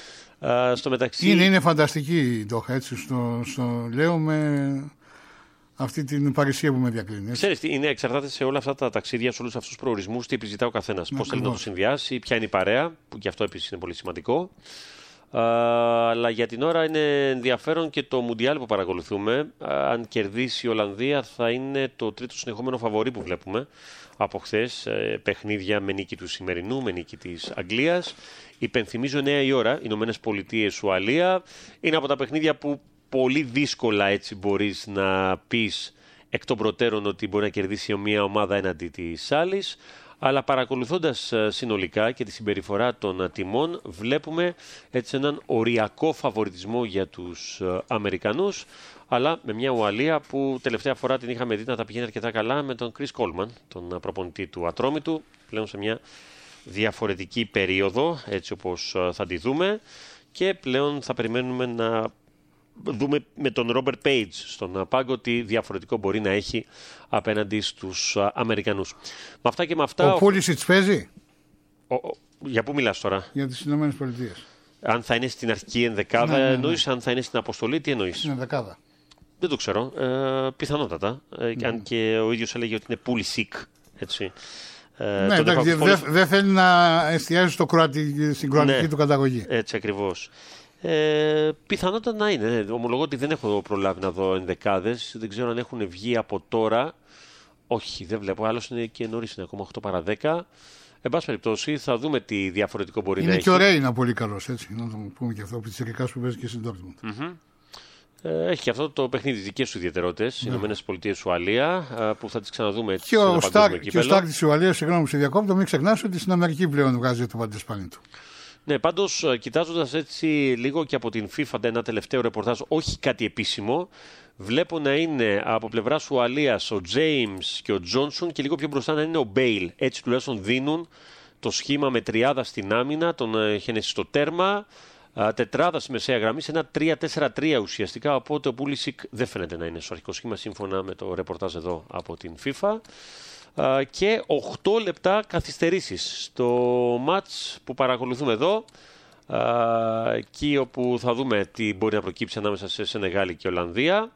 Uh, στο μεταξύ... είναι, είναι φανταστική η Ντόχα, έτσι, στο, στο λέω με αυτή την παρησία που με διακρίνει. Ξέρεις, είναι, εξαρτάται σε όλα αυτά τα ταξίδια, σε όλους αυτούς τους προορισμούς, τι επιζητά ο καθένας. Πώς θέλει να το συνδυάσει, ποια είναι η παρέα, που και αυτό επίσης είναι πολύ σημαντικό. Uh, αλλά για την ώρα είναι ενδιαφέρον και το Μουντιάλ που παρακολουθούμε. Uh, αν κερδίσει η Ολλανδία, θα είναι το τρίτο συνεχόμενο φαβορί που βλέπουμε από χθες. Uh, παιχνίδια με νίκη του σημερινού, με νίκη της Αγγλίας. Υπενθυμίζω εννιά η ώρα, Ηνωμένες Πολιτείες, Ουαλία. Είναι από τα παιχνίδια που πολύ δύσκολα έτσι μπορείς να πεις εκ των προτέρων ότι μπορεί να κερδίσει μια ομάδα έναντι της άλλης. Αλλά παρακολουθώντας συνολικά και τη συμπεριφορά των τιμών, βλέπουμε έτσι έναν οριακό φαβοριτισμό για τους Αμερικανούς, αλλά με μια Ουαλία που τελευταία φορά την είχαμε δει να τα πηγαίνει αρκετά καλά με τον Chris Coleman, τον προπονητή του Ατρόμητου, πλέον σε μια διαφορετική περίοδο, έτσι όπως θα τη δούμε, και πλέον θα περιμένουμε να δούμε με τον Ρόμπερτ Πέιτζ στον πάγκο τι διαφορετικό μπορεί να έχει απέναντι στους Αμερικανούς. Με αυτά και με αυτά... Ο Πούλισιτς παίζει. Ο, ο, για πού μιλάς τώρα? Για τις Ηνωμένες Πολιτείες. Αν θα είναι στην αρχική ενδεκάδα, ναι, ναι, ναι. εννοείς, αν θα είναι στην αποστολή, τι εννοείς? Στην ενδεκάδα. Δεν το ξέρω. Ε, πιθανότατα. Ε, ναι. Αν και ο ίδιος έλεγε ότι είναι Πούλισικ. Έτσι. Ε, ναι, εντάξει, δεν δε θέλει να εστιάζει στο κροατι, στην κροατική ναι, του καταγωγή. Έτσι ακριβώς. Ε, πιθανότατα να είναι. Ομολογώ ότι δεν έχω προλάβει να δω ενδεκάδες. Δεν ξέρω αν έχουν βγει από τώρα. Όχι, δεν βλέπω. Άλλος είναι και νωρίς, είναι ακόμα οκτώ παρά δέκα. Εν πάση περιπτώσει, θα δούμε τι διαφορετικό μπορεί είναι να έχει. έχει. Είναι και ο Ρέι πολύ καλός, έτσι. Να το πούμε και αυτό από τις Ερικάς που παίζει και στην Ντόρτμουντ. Mm-hmm. Ε, έχει και αυτό το παιχνίδι δικές του ιδιαιτερότητες, οι ναι. Ηνωμένες Πολιτείες Ουαλία, που θα τις ξαναδούμε έτσι. Και ο Στάρκ της Ουαλίας, συγγνώμη σε διακόπτω, μην ξεχνάς ότι στην Αμερική πλέον βγάζει το παντεσπάνι του. Ναι, πάντως κοιτάζοντας έτσι λίγο και από την FIFA ένα τελευταίο ρεπορτάζ, όχι κάτι επίσημο, βλέπω να είναι από πλευράς Ουαλίας ο Τζέιμς και ο Τζόνσον και λίγο πιο μπροστά να είναι ο Μπέιλ. Έτσι τουλάχιστον δίνουν το σχήμα με τριάδα στην άμυνα, τον Χένεση στο τέρμα, τετράδα στη μεσαία γραμμή σε ένα τρία τέσσερα τρία ουσιαστικά, οπότε ο Πούλισικ δεν φαίνεται να είναι στο αρχικό σχήμα σύμφωνα με το ρεπορτάζ εδώ από την FIFA. Και οκτώ λεπτά καθυστερήσεις στο μάτς που παρακολουθούμε εδώ, εκεί όπου θα δούμε τι μπορεί να προκύψει ανάμεσα σε Σενεγάλη και Ολλανδία,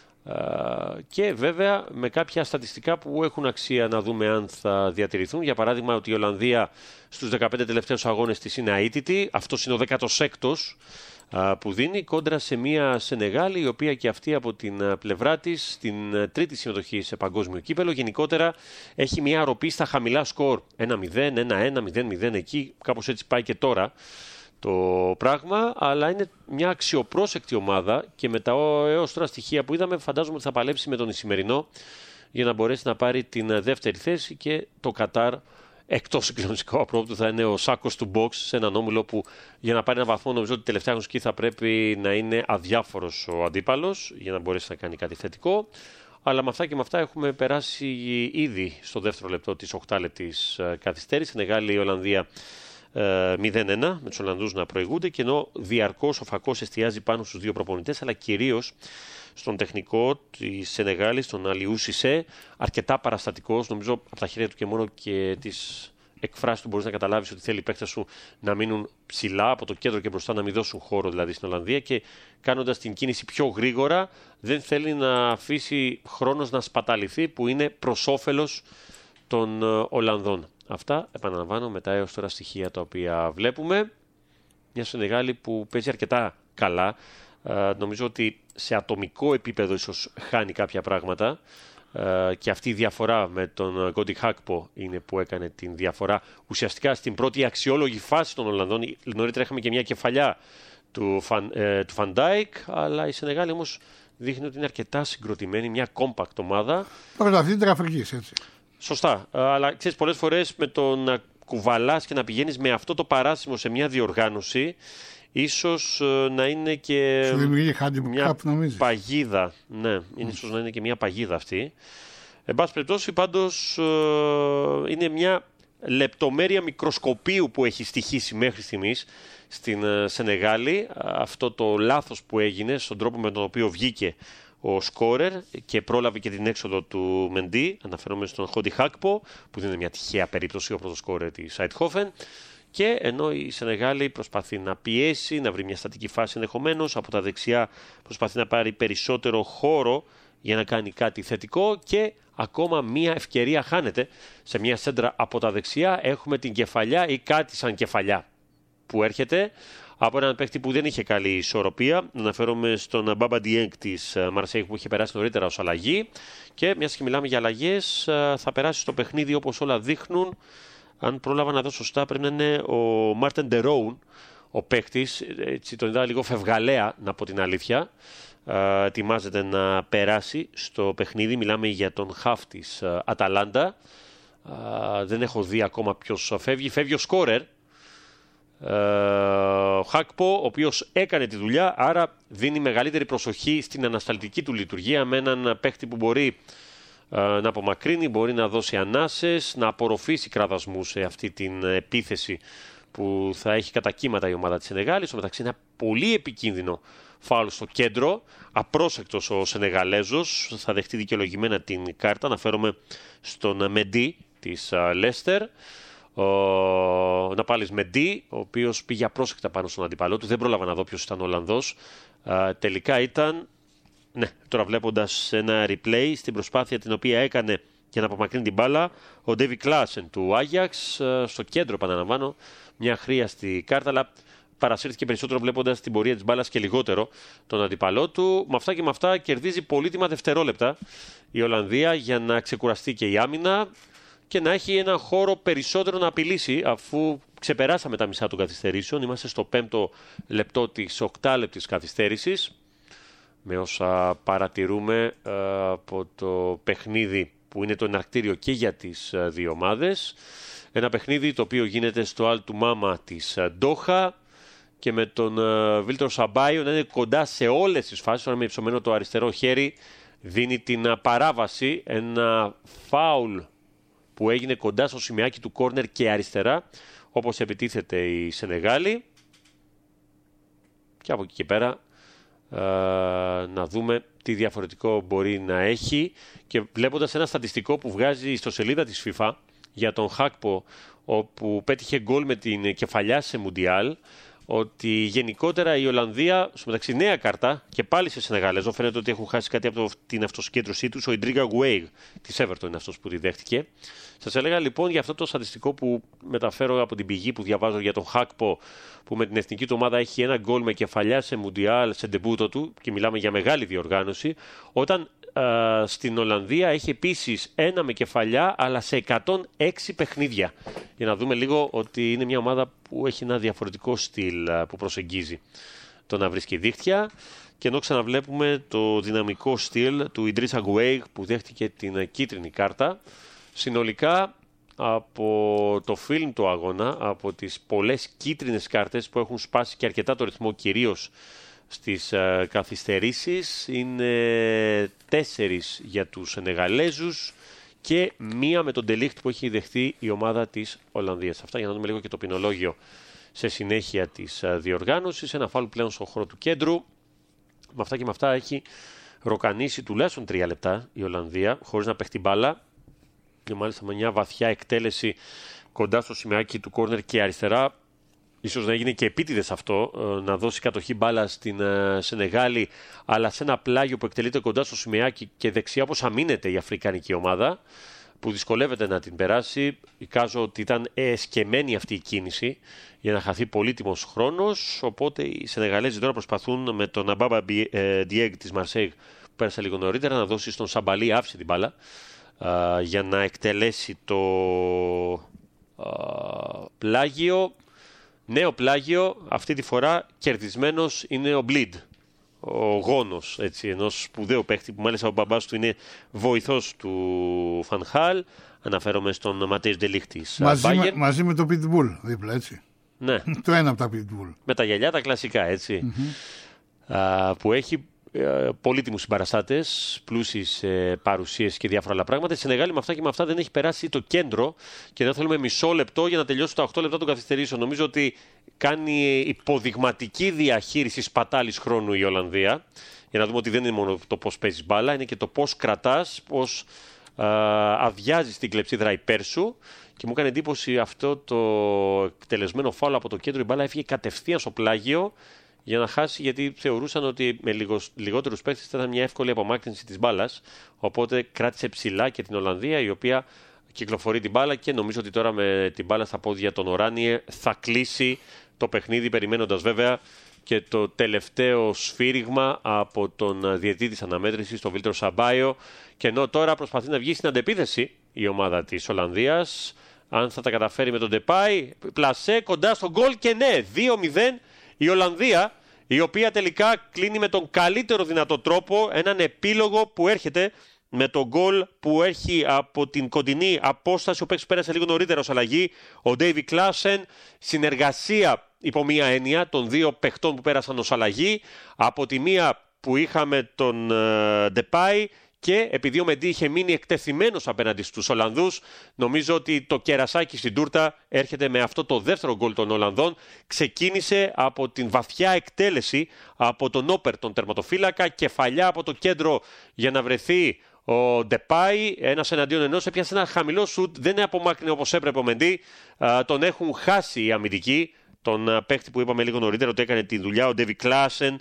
και βέβαια με κάποια στατιστικά που έχουν αξία να δούμε αν θα διατηρηθούν. Για παράδειγμα ότι η Ολλανδία στους δεκαπέντε τελευταίους αγώνες της είναι αίτητη, αυτός είναι ο δέκατος έκτος που δίνει, κόντρα σε μια Σενεγάλη η οποία και αυτή από την πλευρά της στην τρίτη συμμετοχή σε παγκόσμιο κύπελο γενικότερα έχει μια αρροπή στα χαμηλά σκορ, ένα μηδέν, ένα ένα, μηδέν μηδέν, εκεί κάπως έτσι πάει και τώρα το πράγμα, αλλά είναι μια αξιοπρόσεκτη ομάδα και με τα έως τώρα στοιχεία που είδαμε φαντάζομαι ότι θα παλέψει με τον Ισημερινό για να μπορέσει να πάρει την δεύτερη θέση, και το Κατάρ εκτός συγκλονιστικού απρόπτου θα είναι ο σάκος του box σε έναν όμιλο που για να πάρει ένα βαθμό νομίζω ότι τελευταία γνωστική θα πρέπει να είναι αδιάφορος ο αντίπαλος για να μπορέσει να κάνει κάτι θετικό. Αλλά με αυτά και με αυτά έχουμε περάσει ήδη στο δεύτερο λεπτό της οκτάλεπτης καθυστέρησης. Μεγάλη η Ολλανδία μηδέν ένα με τους Ολλανδούς να προηγούνται, και ενώ διαρκώς ο φακός εστιάζει πάνω στους δύο προπονητές αλλά κυρίως στον τεχνικό της Σενεγάλης, τον Αλιού Σισέ, αρκετά παραστατικός, νομίζω από τα χέρια του και μόνο και τις εκφράσεις του μπορείς να καταλάβεις ότι θέλει οι παίκτες σου να μείνουν ψηλά από το κέντρο και μπροστά, να μην δώσουν χώρο δηλαδή στην Ολλανδία, και κάνοντας την κίνηση πιο γρήγορα δεν θέλει να αφήσει χρόνος να σπαταληθεί, που είναι προς όφελος των Ολλανδών. Αυτά, επαναλαμβάνω, με τα έως τώρα στοιχεία τα οποία βλέπουμε. Μια Σενεγάλη που παίζει αρκετά καλά. Uh, νομίζω ότι σε ατομικό επίπεδο ίσως χάνει κάποια πράγματα, uh, και αυτή η διαφορά με τον Γκόντι Χάκπο είναι που έκανε την διαφορά ουσιαστικά στην πρώτη αξιόλογη φάση των Ολλανδών. Νωρίτερα είχαμε και μια κεφαλιά του Φαν, ε, του Φαντάικ, αλλά η Σενεγάλη όμως δείχνει ότι είναι αρκετά συγκροτημένη, μια compact ομάδα. Πρωταθλήτρια Αφρικής, έτσι. Σωστά, uh, αλλά ξέρεις, πολλές φορές με το να κουβαλάς και να πηγαίνεις με αυτό το παράσημο σε μια διοργάνωση, ίσως να είναι και μια παγίδα. Ναι, είναι ίσως να είναι και μια παγίδα αυτή. Εν πάση περιπτώσει, πάντως είναι μια λεπτομέρεια μικροσκοπίου που έχει στοιχήσει μέχρι στιγμής στην Σενεγάλη. Αυτό το λάθος που έγινε στον τρόπο με τον οποίο βγήκε ο σκόρερ και πρόλαβε και την έξοδο του Μεντί. Αναφέρομαι στον Χόντι Χάκπο, που δεν είναι μια τυχαία περίπτωση όπως το σκόρερ της Αιτχόφεν. Και ενώ η Σενεγάλη προσπαθεί να πιέσει, να βρει μια στατική φάση ενδεχομένως, από τα δεξιά προσπαθεί να πάρει περισσότερο χώρο για να κάνει κάτι θετικό, και ακόμα μια ευκαιρία χάνεται σε μια σέντρα από τα δεξιά. Έχουμε την κεφαλιά ή κάτι σαν κεφαλιά που έρχεται από έναν παίκτη που δεν είχε καλή ισορροπία. Αναφέρομαι στον Μπάμπα Ντιέγκ της Μαρσέιγ που είχε περάσει νωρίτερα ως αλλαγή, και μιας και μιλάμε για αλλαγές, θα περάσει στο παιχνίδι όπως όλα δείχνουν. Αν πρόλαβα να δω σωστά, πρέπει να είναι ο Μάρτεν Ντερόουν, ο παίκτης. Έτσι τον είδα λίγο φευγαλέα, να πω την αλήθεια. Uh, ετοιμάζεται να περάσει στο παιχνίδι. Μιλάμε για τον χαφ της uh, Αταλάντα. Α, δεν έχω δει ακόμα ποιος φεύγει. Φεύγει ο σκόρερ. Ο Χάκπο, ο οποίος έκανε τη δουλειά, άρα δίνει μεγαλύτερη προσοχή στην ανασταλτική του λειτουργία με έναν παίχτη που μπορεί να απομακρύνει, μπορεί να δώσει ανάσες, να απορροφήσει κραδασμού σε αυτή την επίθεση που θα έχει κατά κύματα η ομάδα της Σενεγάλης. Στο μεταξύ ένα πολύ επικίνδυνο φάουλ στο κέντρο, απρόσεκτος ο Σενεγαλέζος, θα δεχτεί δικαιολογημένα την κάρτα. Αναφέρομαι στον Μεντί της Λέστερ. Ο Ναπάλης Μεντί, ο οποίος πήγε απρόσεκτα πάνω στον αντίπαλό του. Δεν πρόλαβα να δω ποιος ήταν ο Ολλανδός. Α, τελικά ήταν, ναι, τώρα βλέποντας ένα replay στην προσπάθεια την οποία έκανε για να απομακρύνει την μπάλα, ο Ντέβι Κλάσεν του Άγιαξ, στο κέντρο επαναλαμβάνω, μια αχρίαστη κάρτα, αλλά παρασύρθηκε περισσότερο βλέποντας την πορεία της μπάλας και λιγότερο τον αντίπαλό του. Με αυτά και με αυτά κερδίζει πολύτιμα δευτερόλεπτα η Ολλανδία για να ξεκουραστεί και η άμυνα και να έχει έναν χώρο περισσότερο να απειλήσει, αφού ξεπεράσαμε τα μισά των καθυστερήσεων. Είμαστε στο πέμπτο λεπτό της οκτάλεπτης καθυστέρησης, με όσα παρατηρούμε ε, από το παιχνίδι που είναι το εναρκτήριο και για τις ε, δύο ομάδες. Ένα παιχνίδι το οποίο γίνεται στο Αλτου Μάμα της ε, Ντόχα και με τον ε, Βίλτορ Σαμπάιο να είναι κοντά σε όλες τις φάσεις. Τώρα με υψωμένο το αριστερό χέρι δίνει την ε, παράβαση, ένα φάουλ που έγινε κοντά στο σημειάκι του κόρνερ και αριστερά, όπως επιτίθεται η Σενεγάλη. Και από εκεί και πέρα ε, να δούμε τι διαφορετικό μπορεί να έχει. Και βλέποντας ένα στατιστικό που βγάζει η ιστοσελίδα της FIFA για τον Χάκπο, όπου πέτυχε γκολ με την κεφαλιά σε Μουντιάλ, ότι γενικότερα η Ολλανδία, στο μεταξύ νέα κάρτα και πάλι σε Σενεγαλέζο, φαίνεται ότι έχουν χάσει κάτι από το, την αυτοσυγκέντρωσή τους. Ο Ιντρίγκα Γκουέιγ της Everton είναι αυτός που τη δέχτηκε. Σας έλεγα λοιπόν για αυτό το στατιστικό που μεταφέρω από την πηγή που διαβάζω για τον Χάκπο, που με την εθνική του ομάδα έχει ένα γκολ με κεφαλιά σε Μουντιάλ, σε ντεμπούτο του, και μιλάμε για μεγάλη διοργάνωση, όταν α, στην Ολλανδία έχει επίσης ένα με κεφαλιά, αλλά σε εκατόν έξι παιχνίδια. Για να δούμε λίγο ότι είναι μια ομάδα που έχει ένα διαφορετικό στυλ α, που προσεγγίζει το να βρίσκει δίχτυα. Και ενώ ξαναβλέπουμε το δυναμικό στυλ του Ιντρίσα Γκουέιγ που δέχτηκε την κίτρινη κάρτα. Συνολικά από το φιλμ του αγώνα, από τις πολλές κίτρινες κάρτες που έχουν σπάσει και αρκετά το ρυθμό κυρίως στις uh, καθυστερήσεις, είναι τέσσερις για τους Σενεγαλέζους και μία με τον Ντελίχτ που έχει δεχτεί η ομάδα της Ολλανδίας. Αυτά για να δούμε λίγο και το ποινολόγιο σε συνέχεια της uh, διοργάνωσης. Ένα φάουλ πλέον στον χώρο του κέντρου. Με αυτά και με αυτά έχει ροκανίσει τουλάχιστον τρία λεπτά η Ολλανδία χωρίς να παιχτεί μπάλα. Και μάλιστα με μια βαθιά εκτέλεση κοντά στο σημαίακι του κόρνερ και αριστερά. Ίσως να έγινε και επίτηδες αυτό, να δώσει κατοχή μπάλα στην Σενεγάλη, αλλά σε ένα πλάγιο που εκτελείται κοντά στο σημαίακι και δεξιά, όπως αμήνεται η αφρικανική ομάδα, που δυσκολεύεται να την περάσει. Εικάζω ότι ήταν εσκεμμένη αυτή η κίνηση για να χαθεί πολύτιμος χρόνος. Οπότε οι Σενεγαλέζοι τώρα προσπαθούν με τον Αμπάμπα Διέγκ της Μαρσέιγ, που πέρασε λίγο νωρίτερα, να δώσει στον Σαμπαλί άφηση την μπάλα Uh, για να εκτελέσει το uh, πλάγιο. Νέο πλάγιο, αυτή τη φορά κερδισμένος είναι ο Μπλιντ, ο γόνος έτσι, ενός σπουδαίου παίχτη που μάλιστα ο μπαμπάς του είναι βοηθός του Φανχάλ. Αναφέρομαι στον Ματέις Ντελίχτ της μαζί, με, μαζί με το Pitbull δίπλα, έτσι. Ναι. Το ένα από τα Pitbull. Με τα γυαλιά τα κλασικά, έτσι. Mm-hmm. Uh, που έχει πολύτιμους συμπαραστάτες, πλούσιες ε, παρουσίες και διάφορα άλλα πράγματα. Η Σενεγάλη με αυτά και με αυτά δεν έχει περάσει το κέντρο και δεν θέλουμε μισό λεπτό για να τελειώσει τα οκτώ λεπτά των καθυστερήσεων. Νομίζω ότι κάνει υποδειγματική διαχείριση σπατάλης χρόνου η Ολλανδία, για να δούμε ότι δεν είναι μόνο το πώς παίζεις μπάλα, είναι και το πώς κρατάς, πώς α, αδειάζεις την κλεψίδρα υπέρ σου. Και μου έκανε εντύπωση αυτό το εκτελεσμένο φάουλ από το κέντρο. Η μπάλα έφυγε κατευθείαν στο πλάγιο για να χάσει, γιατί θεωρούσαν ότι με λιγος, λιγότερους παίκτες θα ήταν μια εύκολη απομάκρυνση της μπάλας. Οπότε κράτησε ψηλά και την Ολλανδία, η οποία κυκλοφορεί την μπάλα και νομίζω ότι τώρα με την μπάλα στα πόδια των Οράνιε θα κλείσει το παιχνίδι, περιμένοντας βέβαια και το τελευταίο σφύριγμα από τον διαιτητή της αναμέτρησης, τον Βίλτορ Σαμπάιο. Και ενώ τώρα προσπαθεί να βγει στην αντεπίθεση η ομάδα της Ολλανδίας, αν θα τα καταφέρει με τον Ντεπάι, πλασέ κοντά στον γκολ και ναι, δύο μηδέν. Η Ολλανδία, η οποία τελικά κλείνει με τον καλύτερο δυνατό τρόπο έναν επίλογο που έρχεται με τον γκολ που έχει από την κοντινή απόσταση, ο παίκτης που πέρασε λίγο νωρίτερα ως αλλαγή, ο Ντέιβι Κλάσεν, συνεργασία υπό μία έννοια των δύο παιχτών που πέρασαν ως αλλαγή, από τη μία που είχαμε τον Ντεπάι, και επειδή ο Μεντί είχε μείνει εκτεθειμένος απέναντι στους Ολλανδούς, νομίζω ότι το κερασάκι στην τούρτα έρχεται με αυτό το δεύτερο γκολ των Ολλανδών. Ξεκίνησε από την βαθιά εκτέλεση από τον Νόπερ, τον τερματοφύλακα, κεφαλιά από το κέντρο για να βρεθεί ο Ντεπάι, ένας εναντίον ενός, έπιασε ένα χαμηλό σουτ, δεν απομάκρυνε όπως έπρεπε ο Μεντί, τον έχουν χάσει οι αμυντικοί. Τον παίχτη που είπαμε λίγο νωρίτερα ότι έκανε τη δουλειά, ο Ντέβι Κλάσεν,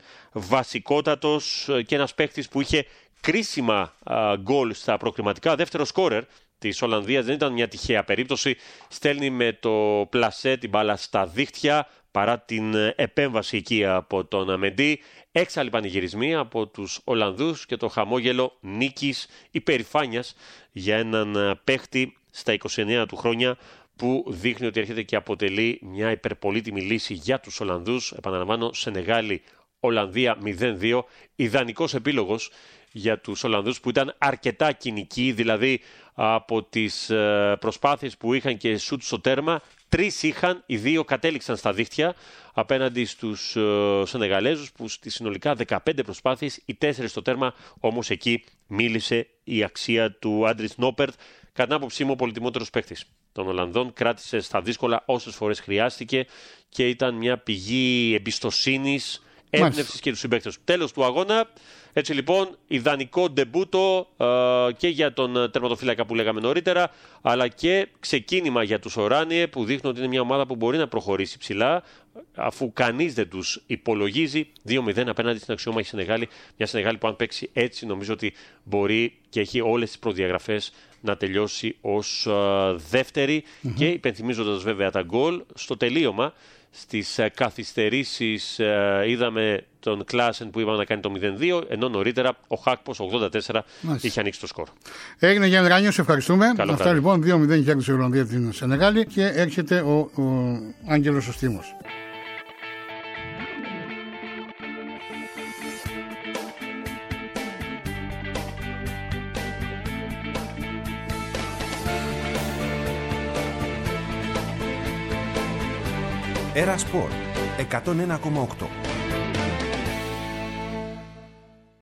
βασικότατος και ένας παίχτης που είχε κρίσιμα γκολ στα προκριματικά. Δεύτερο σκόρερ της Ολλανδίας, δεν ήταν μια τυχαία περίπτωση. Στέλνει με το πλασέ την μπάλα στα δίχτυα παρά την επέμβαση εκεί από τον Μεντί. Έξαλλοι πανηγυρισμοί από τους Ολλανδούς και το χαμόγελο νίκης, υπερηφάνειας για έναν παίχτη στα είκοσι εννέα του χρόνια, που δείχνει ότι έρχεται και αποτελεί μια υπερπολίτιμη λύση για τους Ολλανδούς. Επαναλαμβάνω, Σενεγάλη, Ολλανδία μηδέν δύο, ιδανικός επίλογος για τους Ολλανδούς που ήταν αρκετά κοινικοί, δηλαδή από τις προσπάθειες που είχαν και σουτ στο τέρμα, τρεις είχαν, οι δύο κατέληξαν στα δίχτυα απέναντι στους Σενεγαλέζους που στις συνολικά δεκαπέντε προσπάθειες, οι τέσσερις στο τέρμα, όμως εκεί μίλησε η αξία του Άντρις Νόπερτ, κατά την άποψή μου ο πολυτιμότερος παίκτης των Ολλανδών, κράτησε στα δύσκολα όσες φορές χρειάστηκε και ήταν μια πηγή εμπιστοσύνης, έμπνευσης και τους συμπαίκτες. Τέλος του αγώνα, έτσι λοιπόν, ιδανικό ντεμπούτο ε, και για τον τερματοφύλακα που λέγαμε νωρίτερα, αλλά και ξεκίνημα για τους Οράνιε, που δείχνουν ότι είναι μια ομάδα που μπορεί να προχωρήσει ψηλά, αφού κανείς δεν τους υπολογίζει. δύο μηδέν απέναντι στην αξιόμαχη Σενεγάλη, μια Σενεγάλη που αν παίξει έτσι νομίζω ότι μπορεί και έχει όλες τις προδιαγραφές να τελειώσει ως uh, δεύτερη. Mm-hmm. Και υπενθυμίζοντας βέβαια τα γκολ, στο τελείωμα στις uh, καθυστερήσεις uh, είδαμε τον Κλάσεν που είπαμε να κάνει το μηδέν δύο, ενώ νωρίτερα ο Χάκπος ογδόντα τέσσερα Μάλιστα. είχε ανοίξει το σκορ. Έγινε Γιάννη Ράνιο, σε ευχαριστούμε. Καλό Αυτά βράδυ. Λοιπόν, δύο μηδέν κέρδισε η Ολλανδία την Σενεγάλη και έρχεται ο, ο Άγγελος ο Στίμος. Era Sport εκατόν ένα κόμμα οκτώ.